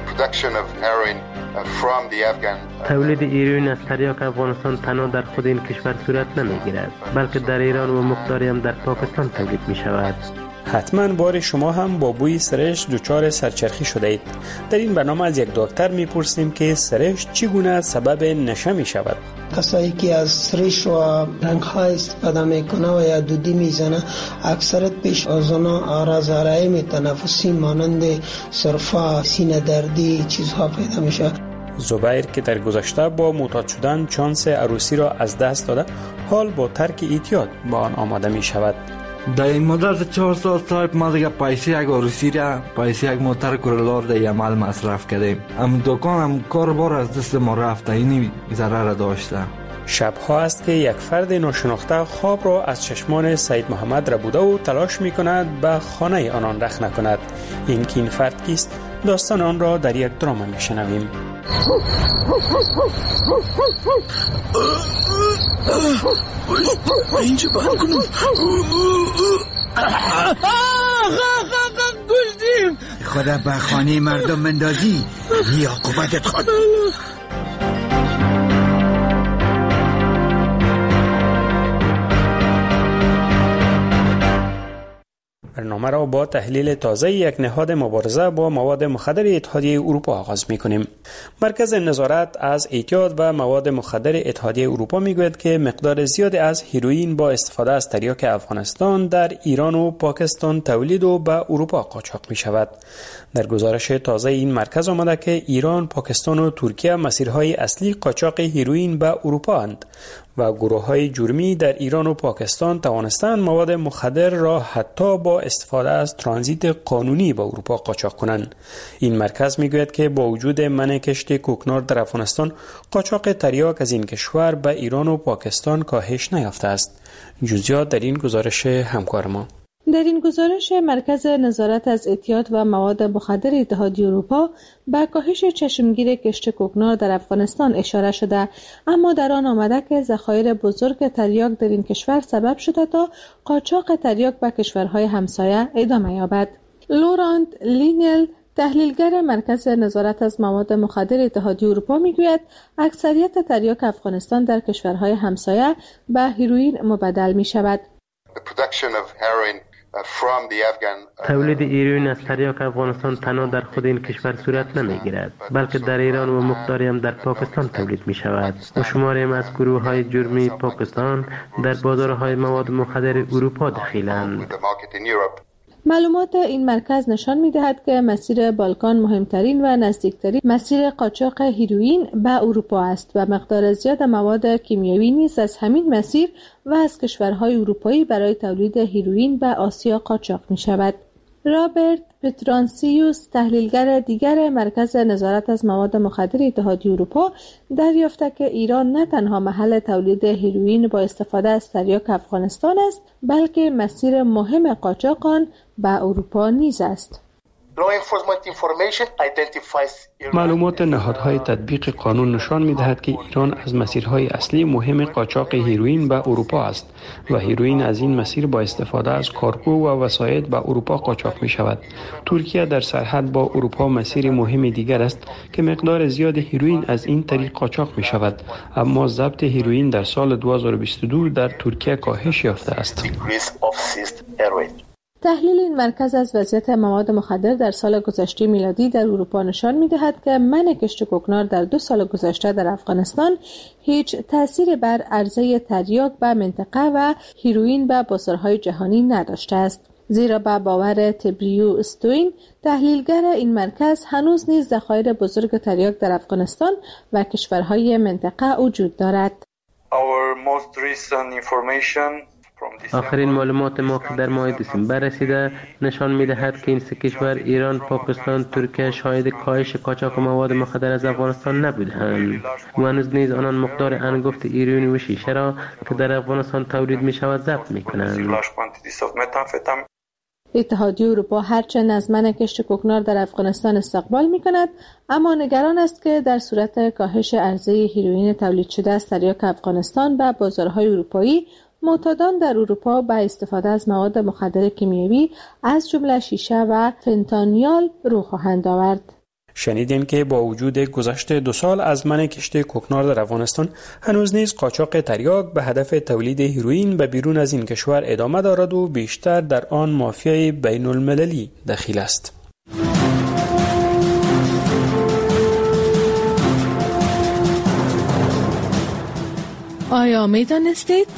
[SPEAKER 24] تولید هیروئین از تریاک افغانستان تنها در خود این کشور صورت نمی گیرد، بلکه در ایران و مقداری هم در پاکستان تولید می شود.
[SPEAKER 23] حتما بار شما هم با بوی سرشت دچار سرچرخی شده اید. در این برنامه از یک دکتر میپرسیم که سرشت چگونه سبب نشه می شود.
[SPEAKER 25] کسایی که از سرش و رنگ‌ها استفاده میکنه و یا دودی میزنه اکثرت پیش از اونا آراز آرایم تنفسی مانند سرفه، سینه دردی چیزها پیدا میشه.
[SPEAKER 23] زبیر که در گذشته با معتاد شدن چانس عروسی را از دست داده، حال با ترک اعتیاد با آن آماده می شود.
[SPEAKER 26] در این مدت 4 سال صاحب ما دیگه پیسه یک عروسی را پیسه یک موتر کرلار در عمل مصرف کردیم. دکان هم کار بار از دست ما رفته، اینی ضرر داشته.
[SPEAKER 23] شبها است که یک فرد ناشناخته خواب را از چشمان سید محمد را بوده و تلاش می کند به خانه آنان رخ نکند. این که این فرد کیست؟ داستان آن را در یک دراما می شنویم.
[SPEAKER 27] اینجا بند کنم. گشتیم. خدا به خانه مردم مندازی یا عقوبتت خود.
[SPEAKER 23] برنامه را با تحلیل تازه یک نهاد مبارزه با مواد مخدر اتحادیه اروپا آغاز می‌کنیم. مرکز نظارت از اعتیاد و مواد مخدر اتحادیه اروپا میگوید که مقدار زیادی از هیروئین با استفاده از تریاک افغانستان در ایران و پاکستان تولید و به اروپا قاچاق می‌شود. در گزارش تازه این مرکز آمده که ایران، پاکستان و ترکیه مسیرهای اصلی قاچاق هیروئین به اروپا اند و گروه‌های جرمی در ایران و پاکستان توانستند مواد مخدر را حتی با استفاده از ترانزیت قانونی به اروپا قاچاق کنند. این مرکز میگوید که با وجود منع کشت کوکنار در افغانستان، قاچاق تریاک از این کشور به ایران و پاکستان کاهش نیافته است. جزئیات در این گزارش همکار ما.
[SPEAKER 2] در این گزارش مرکز نظارت از اعتیاد و مواد مخدر اتحادیه اروپا به کاهش چشمگیر کشت کوکنار در افغانستان اشاره شده، اما در آن آمده که ذخایر بزرگ تریاک در این کشور سبب شده تا قاچاق تریاک به کشورهای همسایه ادامه یابد. لورانت لینل، تحلیلگر مرکز نظارت از مواد مخدر اتحادیه اروپا، میگوید اکثریت تریاک افغانستان در کشورهای همسایه به هیروئین مبدل می شود.
[SPEAKER 24] تولید هیروئین از تریاک افغانستان تنها در خود این کشور صورت نمیگیرد، بلکه در ایران و مقداری هم در پاکستان تولید می شود و شماری هم از گروه های جرمی پاکستان در بازارهای مواد مخدر اروپا دخیلند.
[SPEAKER 2] معلومات این مرکز نشان می‌دهد که مسیر بالکان مهمترین و نزدیکترین مسیر قاچاق هیروئین به اروپا است و مقدار زیاد مواد کیمیایی نیز از همین مسیر و از کشورهای اروپایی برای تولید هیروئین به آسیا قاچاق می‌شود. رابرت پترانسیوس، تحلیلگر دیگر مرکز نظارت از مواد مخدر اتحادیه اروپا، دریافته که ایران نه تنها محل تولید هیروئین با استفاده از تریاک افغانستان است، بلکه مسیر مهم قاچاق آن به اروپا نیز است.
[SPEAKER 23] معلومات نهادهای تطبیق قانون نشان می‌دهد که ایران از مسیرهای اصلی مهم قاچاق هیروئین به اروپا است و هیروئین از این مسیر با استفاده از کارگو و وسایط به اروپا قاچاق می‌شود. ترکیه در سرحد با اروپا مسیر مهم دیگر است که مقدار زیاد هیروئین از این طریق قاچاق می‌شود، اما ضبط هیروئین در سال 2022 در ترکیه کاهش یافته است.
[SPEAKER 2] تحلیل این مرکز از وضعیت مواد مخدر در سال گذشته میلادی در اروپا نشان می‌دهد که منع کشت کوکنار در 2 سال گذشته در افغانستان هیچ تأثیری بر عرضه تریاک به منطقه و هیروئین به بازارهای جهانی نداشته است، زیرا به باور تبریو استوین، تحلیلگر این مرکز، هنوز نیز ذخایر بزرگ تریاک در افغانستان و کشورهای منطقه وجود دارد.
[SPEAKER 24] آخرین معلومات ما که در ماه دسامبر رسیده نشان می‌دهد که این 3 کشور ایران، پاکستان، ترکیه شاهد کاهش قاچاق مواد مخدر از افغانستان نبودند و هنوز نیز آنان مقدار انگفت هیروئین و شیشه را که در افغانستان تولید می‌شود ضبط می‌کنند.
[SPEAKER 2] اتحادیه اروپا هرچند از منع کشت کوکنار در افغانستان استقبال می‌کند، اما نگران است که در صورت کاهش عرضه هیروئین تولید شده از تریاک افغانستان به بازارهای اروپایی، معتادان در اروپا به استفاده از مواد مخدر کیمیایی از جمله شیشه و فنتانیال رو خواهند آورد.
[SPEAKER 23] شنیدین که با وجود گذشت 2 سال از منع کشت کوکنار در افغانستان، هنوز نیز قاچاق تریاک به هدف تولید هیروئین به بیرون از این کشور ادامه دارد و بیشتر در آن مافیای بین المللی دخیل است.
[SPEAKER 2] آیا می‌دانستید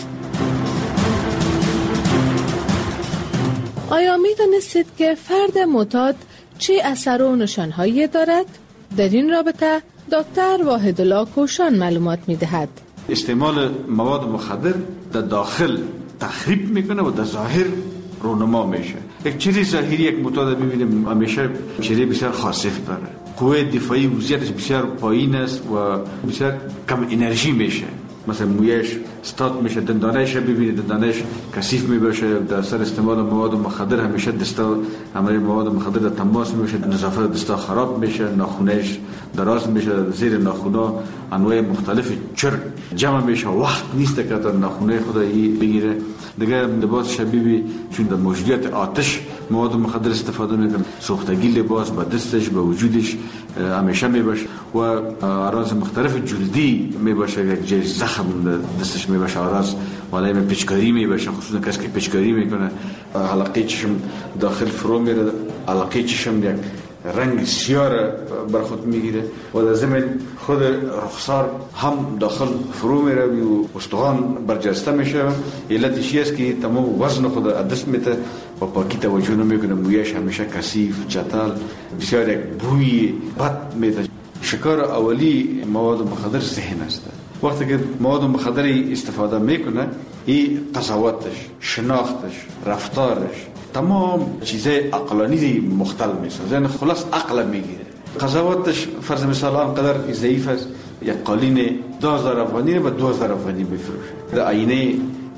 [SPEAKER 2] که فرد معتاد چه اثر و نشانهایی دارد؟ در این رابطه دکتر واحدالله کوشان معلومات می‌دهد.
[SPEAKER 6] استعمال مواد مخدر در داخل تخریب میکنه و در ظاهر رونما میشه. یک چیز ظاهری یک معتاد ببینیم همیشه چهره بسیار خاصف داره، قوه دفاعی وضعیتش بسیار پایین است و بسیار کم انرژی میشه. مثلا مویش استاد میشه، دندانش ببینید دندانش کثیف میباشه در اثر استعمال مواد مخدر. همیشه دستا همراه مواد مخدر در تماس میشه، نظافت دستا خراب میشه، ناخونش دراز میشه، زیر ناخونا انواع مختلف چرک جمع میشه، وقت نیست که تا ناخونه خود بگیره. دیگه لباس شبیه چون در موجودیت آتش مواد مخدر استفاده میکنه، سوختگی لباس با دستش با وجودش همیشه میباشه و اعراض مختلف جلدی میباشه، یک جای زخم دستش میباشه، اعراض والای پیچکاری میباشه، خصوصا کسی که پیچکاری میکنه حلقه چشم داخل فرو میره، حلقه چشم یک رنگ سیاه بر خود میگیره و در ضمن خود رخسار هم داخل فرو میره و استخوان برجسته میشه. علتش است که تمام وزن خود دست میته و پاکی توجه نمیکنه، مویش همیشه کثیف چتال، بسیار یک بوی بد میده. شکار اولی مواد مخدر ذهن است. وقتی که مواد مخدر استفاده میکنه، این قضاوتش، شناختش، رفتارش، تمام چیزای عقلانی مختل میشه، یعنی خلاص عقل میگیره. قضاوتش فرض مثال آنقدر ضعیف است، یک قالین 2000 افغانی و 2000 افغانی بفروشه. در آینه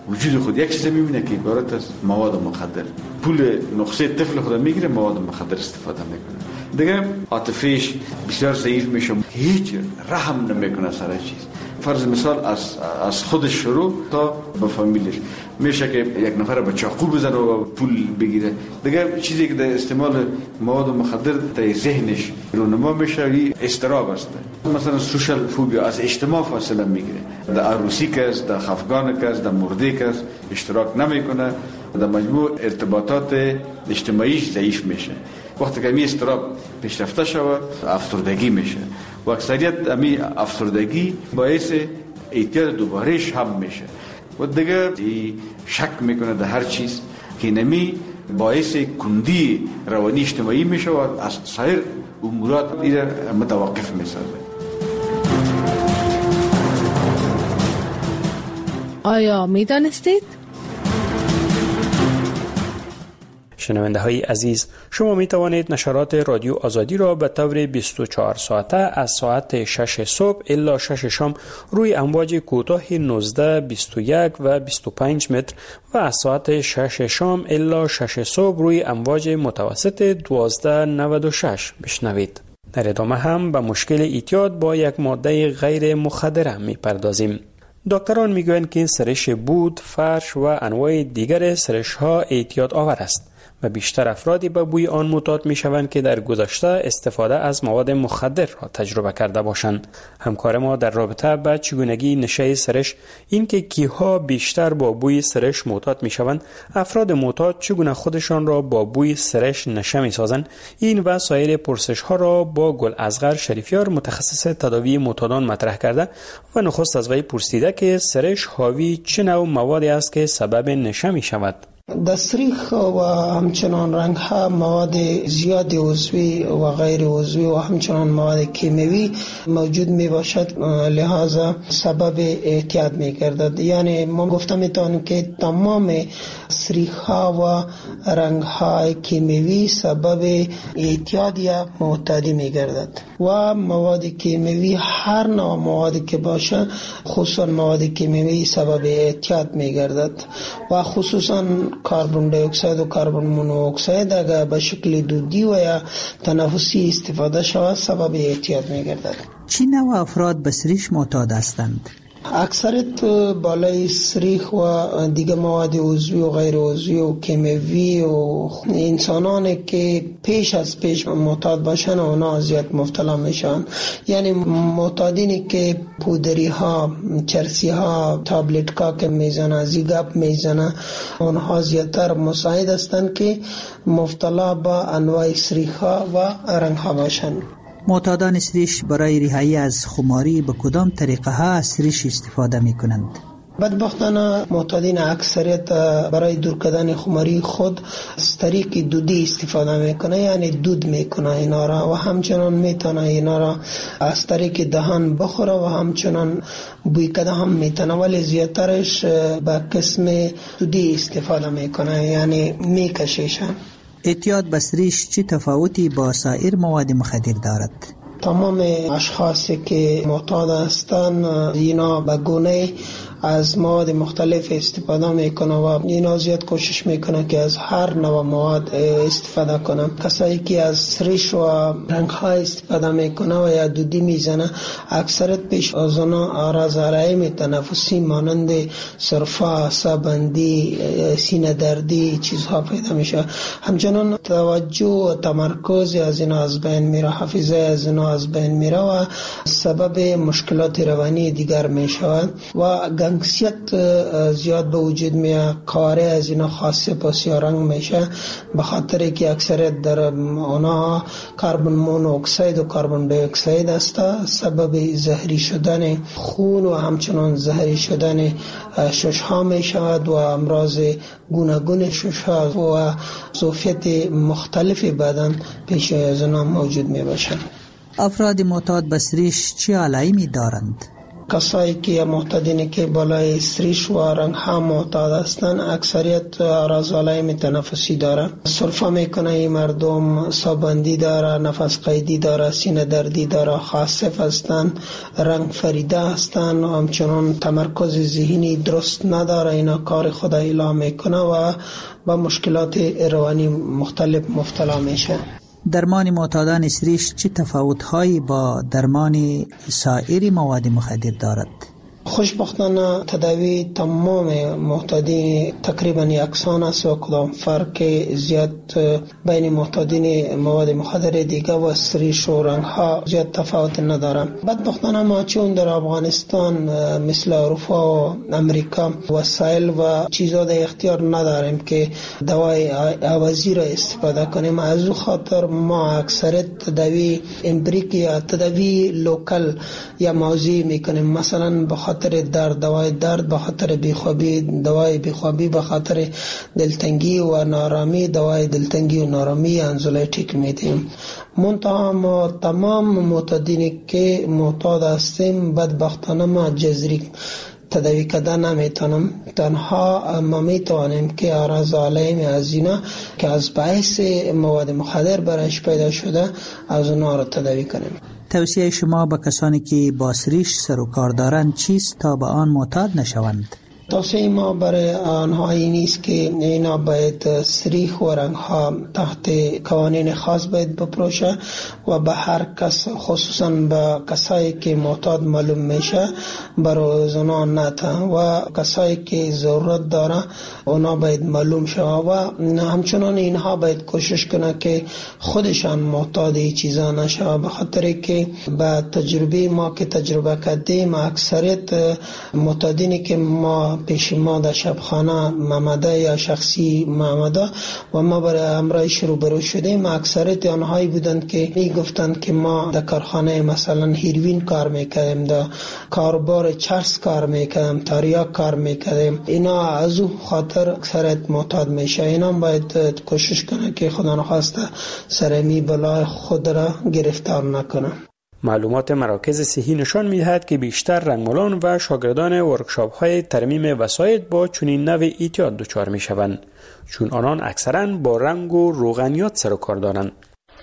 [SPEAKER 6] وجود خود یک چیز میبینه که عبارت از مواد مخدر. پول نقصه طفل خود میگیره، مواد مخدر استفاده میکنه. دیگه عاطفیش بسیار ضعیف میشه، هیچ رحم نمیکنه سر چیز. فرض مثال از خودش شروع تا به فامیلش میشه که یک نفر به چاقو بزنه و پول بگیره. دیگه چیزی که در استعمال مواد مخدر در ذهنش رونما میشه این اضطراب است. مثلا سوشال فوبیا، از اجتماع فاصله میگیره، در عروسی کس، در خفگان کس، در مرده کس اشتراک نمیکنه، در مجموع ارتباطات اجتماعیش ضعیف میشه. وقتی که می اضطراب پیشرفته شود افسردگی میشه و اکثریت امی افسردگی باعث اعتیاد دوبارهش هم میشه و دیگه شک میکنه در هر چیز که نمی باعث کندی روانی اجتماعی میشه و از سایر امورات ایره متوقف میسازه.
[SPEAKER 2] آیا میدانستید؟
[SPEAKER 23] شنونده های عزیز، شما می توانید نشرات رادیو آزادی را به طور 24 ساعته از ساعت 6 صبح الی 6 شام روی امواج کوتاه 19, 21 و 25 متر و از ساعت 6 شام الی 6 صبح روی امواج متوسط 1296 بشنوید. در ادامه هم به مشکل اعتیاد با یک ماده غیر مخدره می پردازیم. دکتران میگویند که سرش بود، فرش و انواع دیگر سرش ها اعتیاد آور است و بیشتر افرادی به بوی آن معتاد می شوند که در گذشته استفاده از مواد مخدر را تجربه کرده باشند. همکار ما در رابطه با چگونگی نشه سرش، این که کیها بیشتر با بوی سرش معتاد می شوند، افراد معتاد چگونه خودشان را با بوی سرش نشه می سازند، این و سایر پرسش ها را با گل اصغر شریفیار متخصص تداوی معتادان مطرح کرده و نخست از وی پرسیده که سرش حاوی چه نوع موادی است که سبب نشه می شود.
[SPEAKER 25] دستریخ و همچنان رنگ ها مواد زیاد عضوی و غیر عضوی و همچنان مواد کیمیایی موجود می باشد، لحاظا سبب اعتیاد می گردد. یعنی ما گفتم میتونم که تمام دستریخ ها و رنگ های کیمیایی سبب اعتیاد یا معتادی می گردد و مواد کیمیایی هر نوع مواد که باشه، خصوصا مواد کیمیایی سبب اعتیاد می گردد و خصوصا کربن دی اکساید و کربن مونوکساید اگر به شکل دودی و یا تنفسی استفاده شود سبب اعتیاد می گردد.
[SPEAKER 8] چی نوع افراد به سریش معتاد هستند؟
[SPEAKER 25] اکثرت بالای سریخ و دیگه مواد عضوی و غیر عضوی و کیمیایی و انسانانی که پیش از پیش معتاد باشن اونا زیاد مبتلا میشن. یعنی معتادینی که پودری ها، چرسی ها، تابلت ها که میزنن، زیگاب میزنن، اونها زیادتر مساعد هستند که مبتلا با انواع سریخ ها و رنگ ها باشن.
[SPEAKER 8] معتادان سریش برای رهایی از خماری به کدام طریقه ها از سریش استفاده می کنند؟
[SPEAKER 25] بدبختانه معتادین اکثریت برای دور کردن خماری خود از طریق دودی استفاده میکنه، یعنی دود میکنه اینا را و همچنان میتونه اینا را از طریق دهان بخوره و همچنان بوی کده هم میتونه، ولی زیادترش به قسم دودی استفاده میکنه، یعنی میکشیشن.
[SPEAKER 8] اعتیاد به سریش چه تفاوتی با سایر مواد مخدر دارد؟
[SPEAKER 25] تمام اشخاصی که معتاد هستند اینا به گونه از مواد مختلف استفاده میکنه و اینا زیاد کوشش میکنه که از هر نوع مواد استفاده کنه. کسایی که از سریش و رنگ های استفاده میکنه و یا دودی میزنه اکثرت پیش از اونا اعراض علائم تنفسی مانند سرفه، سابندی، سینه دردی چیزها پیدا میشه. همچنان توجه و تمرکز از اینا از بین میره، حافظه از اینا از بین میره و سبب مشکلات روانی دیگر میشود و گنگسیت زیاد به وجود میاد. کاره از اینا خاصه پاسی رنگ میشه به خاطر که اکثریت در اونا کربن مونوکساید و کربن دی اکساید است، سبب زهری شدن خون و همچنان زهری شدن ششها میشود و امراض گوناگون ششها و ظرفیت مختلف بدن پیش از اونا موجود میباشند.
[SPEAKER 8] افراد معتاد به سریش چه علائمی دارند؟
[SPEAKER 25] کسایی که معتادین که بالای سریش و رنگ ها معتاد هستند اکثریت آرازهای تنفسی داره. سرفه میکنه این مردم، سابندی داره، نفس قیدی داره، سینه دردی داره، خاصف هستند، رنگ فریده هستند و همچنان تمرکز ذهنی درست نداره. اینا کار خدا اعلام میکنه و با مشکلات روانی مختلف مبتلا میشه.
[SPEAKER 8] درمان معتادان سریش چه تفاوت‌هایی با درمان سایر مواد مخدر دارد؟
[SPEAKER 25] خوشبختانه تداوی تمام معتادین تقریبا یکسان است و کدام فرق زیاد بین معتادین مواد مخدر دیگه و سریش و رنگ ها زیاد تفاوت نداره. بدبختانه ما چون در افغانستان مثل اروپا و امریکا وسایل و چیزا در اختیار نداریم که دوای عوضی را استفاده کنیم، از او خاطر ما اکثر تداوی امریکی یا تداوی لوکل یا موضعی میکنیم. مثلا بخاطر درد دوای درد، بخاطر بیخوابی دوای بیخوابی، بخاطر دلتنگی و نارامی دوای دلتنگی و نارامی انزولایتیک میدیم. منتها ما تمام معتادینی که معتاد هستیم بدبختانه ما جذری تداوی کردن نمیتونم. تنها ما میتوانیم که اعراض علائم از اینا که از باعث مواد مخدر برایش پیدا شده از اونا را تداوی کنیم.
[SPEAKER 8] توصیه شما به کسانی که با سریش سر و کار دارند چیست تا به آن معتاد نشوند؟
[SPEAKER 25] توصیه ما برای آنها این نیست که اینا باید سریح و رنگ ها تحت قوانین خاص باید بپروشه و به هر کس خصوصا به کسایی که معتاد معلوم میشه برای اونا نته و کسایی که ضرورت داره اونا باید معلوم شوه و همچنان اینها باید کوشش کنه که خودشان معتاد این چیزا نشه. به خاطر که به تجربه ما که تجربه کردیم اکثریت معتادینی که ما پیش ما در شبخانه محمده یا شخصی محمده و ما برای امرایش روبرو شدیم اکثریت آنهایی بودند که می گفتند که ما در کارخانه مثلا هیروین کار میکردیم، در کاربار چرس کار میکردیم، تریاک کار میکردیم. اینا از او خاطر اکثریت معتاد میشه. اینا باید کوشش کنه که خدا نخواسته سرمی بلای خود را گرفتار نکنه.
[SPEAKER 23] معلومات مراکز صحی نشان می‌دهد که بیشتر رنگمالان و شاگردان ورکشاپ‌های ترمیم وسایط با چنین نوع اعتیاد دچار می‌شوند، چون آنان اکثراً با رنگ و روغنیات سر و کار دارند.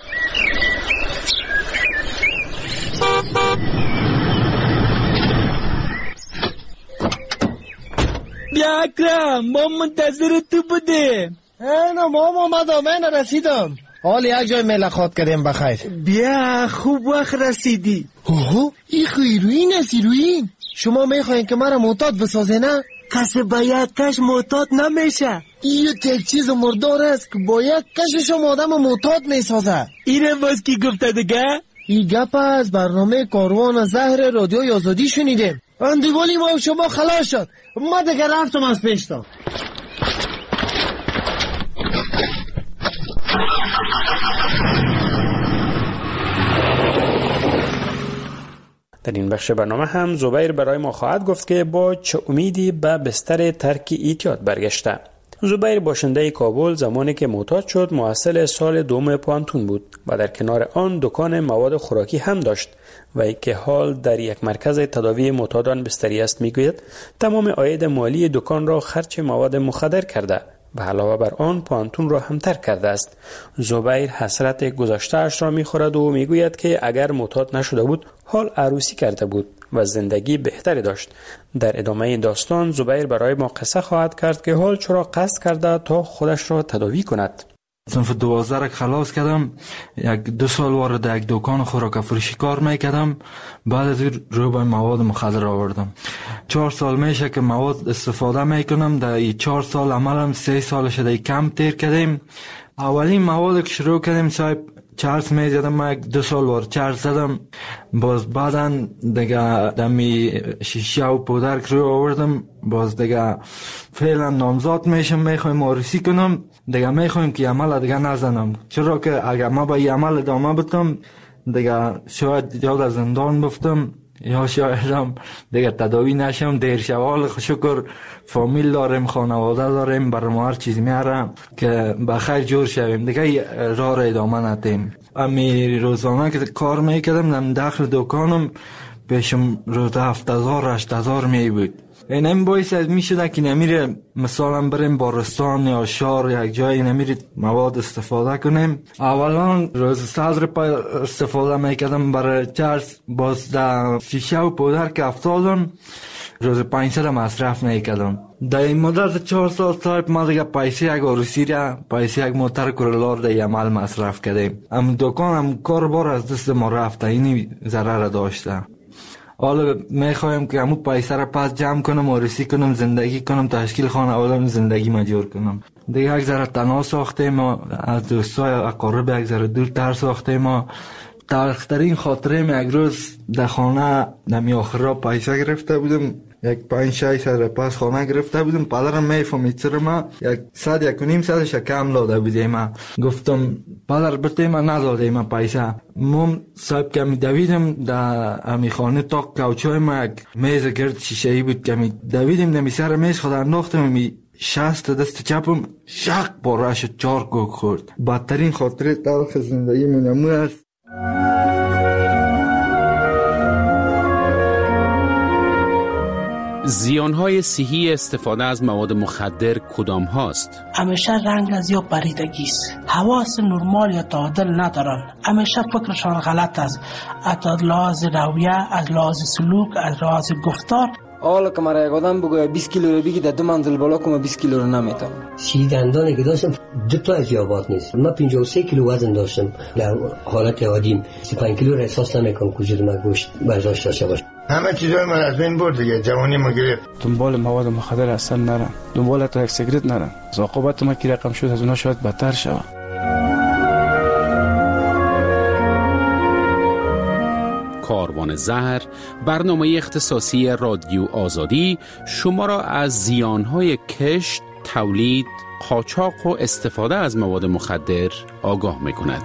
[SPEAKER 9] بیا اکرم، ما منتظر تو بودیم.
[SPEAKER 10] اینا ماما من رسیدم. حال یک جای ملاقات کردیم بخیر.
[SPEAKER 9] بیا خوب وقت رسیدی.
[SPEAKER 10] اوه این هیروین است. هیروین شما میخواین که مرا معتاد بسازه نه؟
[SPEAKER 9] کسی باید کش معتاد نمیشه.
[SPEAKER 10] این یک چیز مردار است که باید کشش آدم معتاد میسازه.
[SPEAKER 9] اینه باز کی گفته دیگه؟
[SPEAKER 10] این گپ از برنامه کاروان زهر رادیوی آزادی شنیدیم. اندیوالی ما شما خلاص شد. ما دیگه رفتم از پیشتا.
[SPEAKER 23] در این بخش برنامه هم زبیر برای ما خواهد گفت که با چه امیدی به بستر ترک اعتیاد برگشته. زبیر باشنده کابل زمانی که معتاد شد محصل سال دوم پانتون بود و در کنار آن دکان مواد خوراکی هم داشت و ای که حال در یک مرکز تداوی معتادان بستری است میگوید تمام عاید مالی دکان را خرج مواد مخدر کرده و علاوه بر آن پانتون را هم ترک کرده است. زبیر حسرت گذشته‌اش را می‌خورد و میگوید که اگر معتاد نشده بود حال عروسی کرده بود و زندگی بهتری داشت. در ادامه داستان زبیر برای ما قصه خواهد کرد که حال چرا قصد کرده تا خودش را تداوی کند.
[SPEAKER 26] صنف 12 را خلاص کردم. 1-2 سال وارد یک دکان خوراک فروشی کار میکردم. بعد از رو به مواد مخدر آوردم. 4 سال میشه که مواد استفاده میکنم. در این 4 سال عملم 3 سال شده کم تیر کردیم. اولین مواد که شروع کردیم صاحب چارس میزدم. ما 1-2 سال وار چارس زدم. باز بعدا دیگه دمی شیشه و پودر که رو آوردم. باز دیگه فعلا نامزاد میشم میخوایم عروسی کنم. دیگه میخوایم که عمل دیگه نزنم، چرا که اگر ما با این عمل ادامه بدم دیگه شاید یا در زندان بفتم یا شایدم دیگه تداوی نشم. دیر شوال شکر فامیل داریم، خانواده داریم، برای ما هر چیز میارم که بخیر جور شویم دیگه راه را ادامه ندیم. امی روزانه که کار میکردم داخل دکانم پیشم روز 7000-8000 می بود. این باعث می شده که نمیره مثلا بریم بارستان یا شهر یک جایی نمیره مواد استفاده کنیم. اولا روز 100 روپیه استفاده میکردم برای چرس، باز در شیشه و پودر که 70 روز 500 مصرف میکردم. در این مدت 4 سال صاحب ما دیگه پیسه یک عروسی را پیسه یک موتر کرولار در عمل مصرف کردیم. دکان هم کار بار از دست ما رفته، اینی ضرر داشته. حالا میخوایم که همون پیسه را پس جمع کنم، عروسی کنم، زندگی کنم، تشکیل خانواده زندگی مجور کنم. دیگه یک ذره تنها ساخته ما، از دوستای اقارب یک ذره دورتر ساخته ما. تلخترین خاطره یک روز در خانه نمی آخر را پیسه گرفته بودم، یک 5-6 پس خانه گرفته بودم. پدرم میفهمید چرا ما 100-1.5 کم داده بودیم. گفتم پدر بته من نداده من پیسه. مم صاحب کمی دویدم در امی خانه تا کوچای ما یک میز گرد شیشه‌ای بود، کمی دویدم نمی سر میز خود انداختم، می شست دست چپم شق پاره شد، 4 کوک خورد. بدترین خاطره تلخ زندگی من همون است.
[SPEAKER 4] زیانهای صحی استفاده از مواد مخدر کدام هاست؟
[SPEAKER 5] همیشه رنگ از یا پریدگی است، حواس نرمال یا تعادل ندارن، همیشه فکرشان غلط است، از لحاظ رویه، از لحاظ سلوک، از لحاظ گفتار.
[SPEAKER 11] حالا که مرا یک آدم بگوید 20 کیلو رو بگی در 2 منزل بالا که من 20 کیلو رو نمیتونم.
[SPEAKER 12] دندانی که داشتم 2 تا از یابات نیست. من 53 کیلو وزن داشتم در حالت عادیم. 35 کیلو را احساس نمیکنم وجود من گوشت برداشت داشته باشه.
[SPEAKER 13] همه چیزای من از بین برد دیگه، جوانی ما گرفت.
[SPEAKER 14] دنبال مواد مخدر اصلا نرم، دنبال تا یک سیگرت نرم. عاقبت ما که رقم شد از اونها شاید بدتر شود.
[SPEAKER 4] کاروان زهر، برنامه اختصاصی رادیو آزادی شما را از زیانهای کشت، تولید، قاچاق و استفاده از مواد مخدر آگاه می‌کند.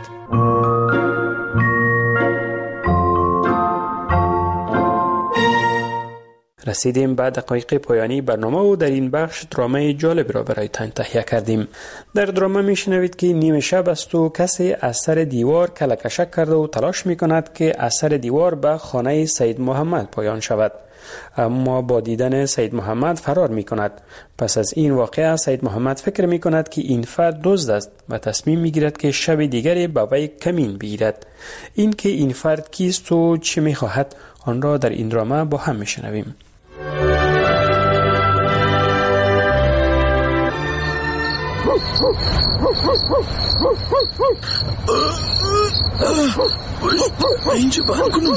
[SPEAKER 23] رسیدیم بعد دقایق پایانی برنامه و در این بخش درامه جالب را برایتان تهیه کردیم. در درامه میشنوید که نیمه شب است و کسی از سر دیوار کلکشک کرده و تلاش میکند که از سر دیوار به خانه سید محمد پایان شود، اما با دیدن سید محمد فرار میکند. پس از این واقعه سید محمد فکر میکند که این فرد دزد است و تصمیم میگیرد که شب دیگری به وی کمین بگیرد. این که این فرد کیست و چه میخواهد آن را در این درامه با هم میشنویم.
[SPEAKER 9] اینجا بند کنم.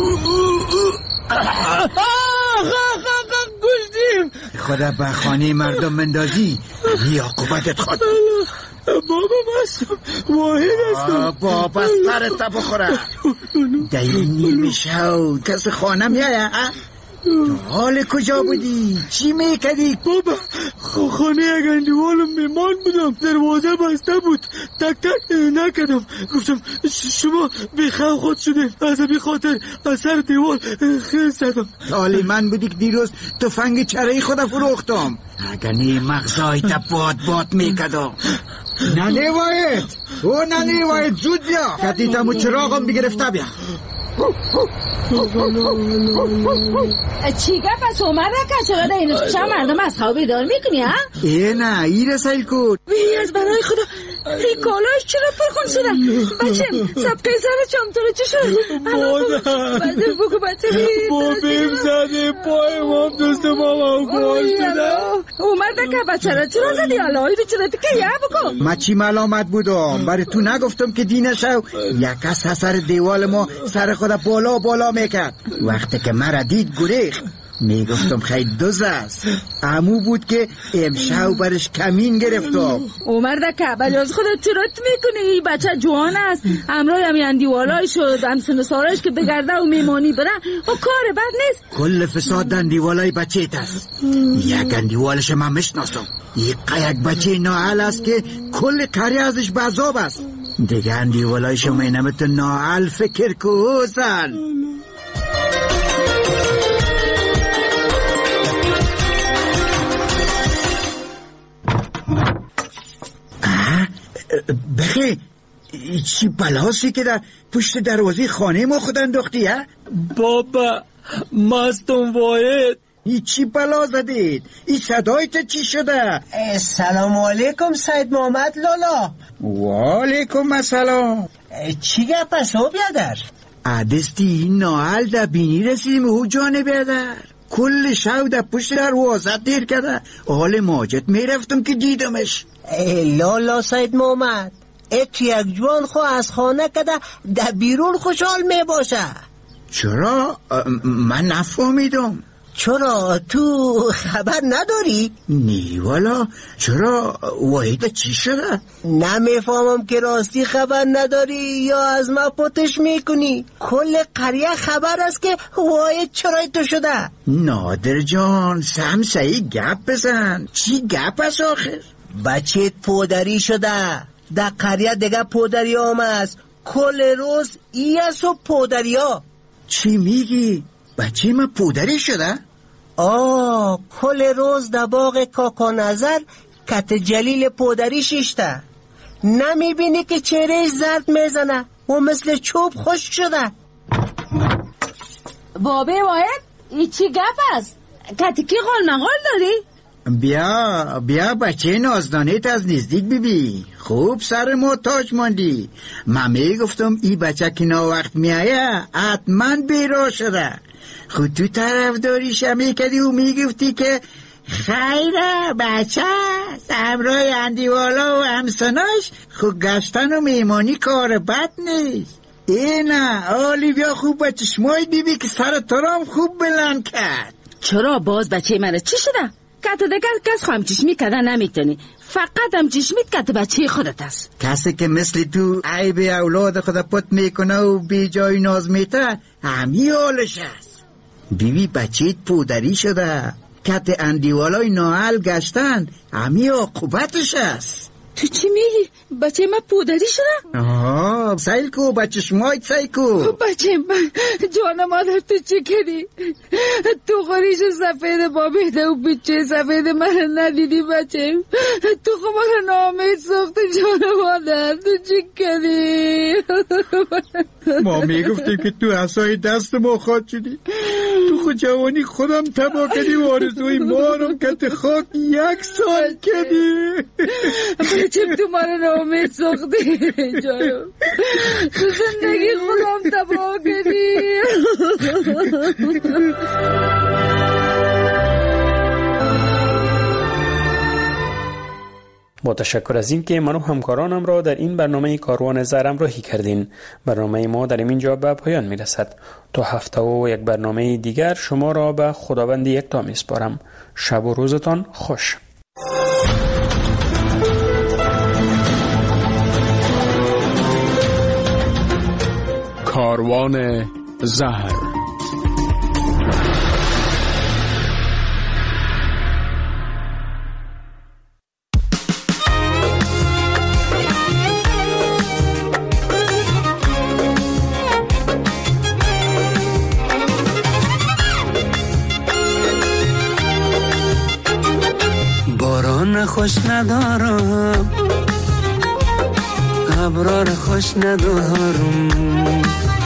[SPEAKER 9] گشتیم.
[SPEAKER 27] خدا به خانه مردم مندازی بی عاقبتت خود.
[SPEAKER 9] بابا هستم، واحد هستم.
[SPEAKER 27] بابا سرت بخوره. در این نیمه شو کس خانه میایه؟ تو حال کجا بودی؟ چی میکردی؟
[SPEAKER 9] بابا خانه یک اندیوالم میمان بودم، دروازه بسته بود، تک تک نکردم، گفتم شما بیخواه خود شده، از بی خاطر از سر دیوال خیل زدم.
[SPEAKER 27] حالی من بودی که دیروز تفنگ چرایی خود فروختم، اگر نی مغزای تا باد میکردم. ننه واید او ننه واید زود بیا، کتی تمو چراغم بگرفته بیا.
[SPEAKER 15] چی گفت از اومد که چرا در اینو شما مردم از خواب بیدار میکنی ها؟
[SPEAKER 27] نه ایره سیل کن.
[SPEAKER 15] وی از برای خدا این کالاش چرا پرخون شدن؟ بچه سبقه سر چمتره چه شد؟
[SPEAKER 9] مادر
[SPEAKER 15] بگو بچه
[SPEAKER 9] بابیم زده پای مام دوست ماما گوش شده.
[SPEAKER 15] اومد که بچه را چرا زدی؟ الهی رو چرا تکه یه بکن.
[SPEAKER 27] ما چی ملامت بودم برای تو نگفتم که دینه شو. یک کس سر دیوال ما سر خود بالا میکرد. وقتی که مرا دید گریخت، میگفتم خیلی دوز است. عمو بود که امشب برش کمین گرفتم.
[SPEAKER 15] عمر که بلی از خودت چرت میکنی؟ بچه جوان است، امرای همین اندیوالای شد، همسن سالش که بگرده و میمانی بره و کار بد نیست.
[SPEAKER 27] کل فساد اندیوالای بچه است. یک اندیوالش من مشناسم. یک بچه نااهل است که کل کاری ازش بزاب است. دیگه اندیوالای شما نمیتون نااهل فکر کوزن. بخی چی بلاسی که در پشت دروازه خانه ما خود انداختی ها؟
[SPEAKER 9] بابا
[SPEAKER 27] مستم واحد. ای چی بلا زدید؟ ای صدایت چی شده؟
[SPEAKER 10] سلام علیکم سید محمد لالا.
[SPEAKER 27] و علیکم السلام.
[SPEAKER 10] چی گپ است او بیادر؟
[SPEAKER 27] عدستی این ناحل در بینی رسیدیم او جانه بیادر. کل شب در پشت دروازه دیر کرده. حال ماجد میرفتم که دیدمش.
[SPEAKER 10] لالا سید محمد تو یک جوان خو از خانه کده در بیرون خوشحال می باشه.
[SPEAKER 27] چرا؟ من نفهمیدم.
[SPEAKER 10] چرا تو خبر نداری؟
[SPEAKER 27] نی والا. چرا؟ واحد چی شده؟
[SPEAKER 10] نمیفهمم که راستی خبر نداری یا از ما پوتش میکنی. کل قریه خبر است که واحد چرای تو شده.
[SPEAKER 27] نادر جان سمسایی گپ بزن. چی گپ است آخر؟
[SPEAKER 10] بچه پودری شده در قریه دیگه پودری است. کل روز ایس و پودری ها.
[SPEAKER 27] چی میگی؟ بچه من پودری شده؟
[SPEAKER 10] کل روز در باغ کاکا نظر کت جلیل پودری شیشته. نمیبینی که چهرهش زرد میزنه و مثل چوب خشک شده.
[SPEAKER 15] بابه واحد ای چی گپ است؟ کتی کی قول مقال داری؟
[SPEAKER 27] بیا بچه نازدانیت از نزدیک ببین. خوب سر ما تاج ماندی. من میگفتم ای بچه که نا وقت میایه حتما بیرا شده. خود تو طرف داری شمی کدی و میگفتی که خیره بچه همراه اندیوالا و همسناش خود گشتن و میمانی کار بد نیست. نه آلی بیا خوب بچه شمای بیبی که سر ترام خوب بلند کرد.
[SPEAKER 15] چرا باز بچه من چی شده؟ کت دیگر کس خواهم چشمی کدن نمیتونی. فقط هم چشمیت کت بچه خودت است.
[SPEAKER 27] کسی که مثل تو عیب اولاد خود پت میکنه و بی جای ناز میته همی حالش است. بیبی بچهت پودری شده. کت اندیوالای ناحل گشتن همی عاقبتش است.
[SPEAKER 15] تو چی میگی؟ بچه من پودری شده؟
[SPEAKER 27] سیل کو بچه شمایت سیل کو.
[SPEAKER 15] بچه من جان مادر تو چی کردی؟ تو خوریش سفید بابیده و بچه سفید من ندیدی بچه. تو خمار نامید ساخت جان مادر تو چی کردی؟
[SPEAKER 27] ما میگفتیم که تو عصای دست ما خواهد شدی. تو خود جوانی خودم تبا کردی و آرزوی ما رو کت خاک 1 سال کردی.
[SPEAKER 15] بچه تو من نامید ساختی جانم. تو زندگی خودم تبا کردی.
[SPEAKER 23] با تشکر از این که من و همکارانم را در این برنامه کاروان زهر همراهی کردین. برنامه ما در اینجا به پایان می رسد. تا هفته و یک برنامه دیگر شما را به خداوند یکتا می سپارم. شب و روزتان خوش.
[SPEAKER 22] کاروان زهر.
[SPEAKER 3] باران خوش ندارم، ابرار خوش ندارم،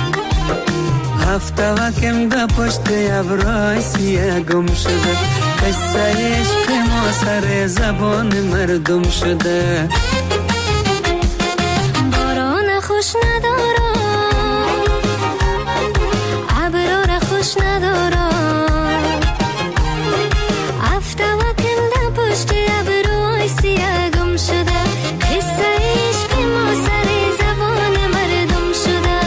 [SPEAKER 3] هفته وکم ده پشت ابرای سیه گم شده، قصه عشق ما سر زبان مردم شده.
[SPEAKER 16] باران خوش ندارم، ابرار خوش ندارم، هفته وکم ده پشت ابرای سیه گم شده، قصه عشق ما سر زبان مردم شده.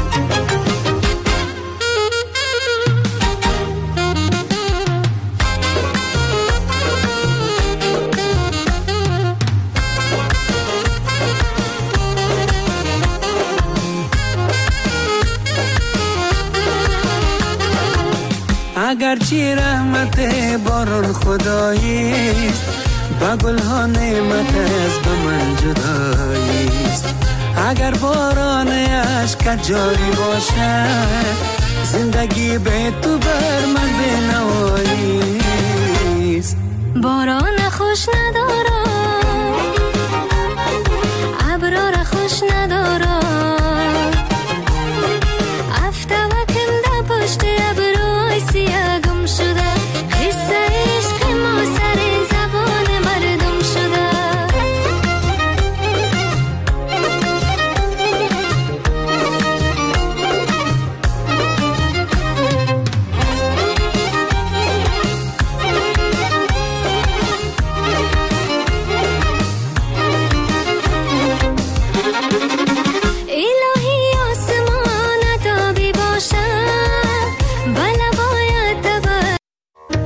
[SPEAKER 3] اگرچه رحمت باران خداییست، با گلها نعمت از به من جداییست. اگر باران عشق جاری باشه، زندگی به تو بر من بنو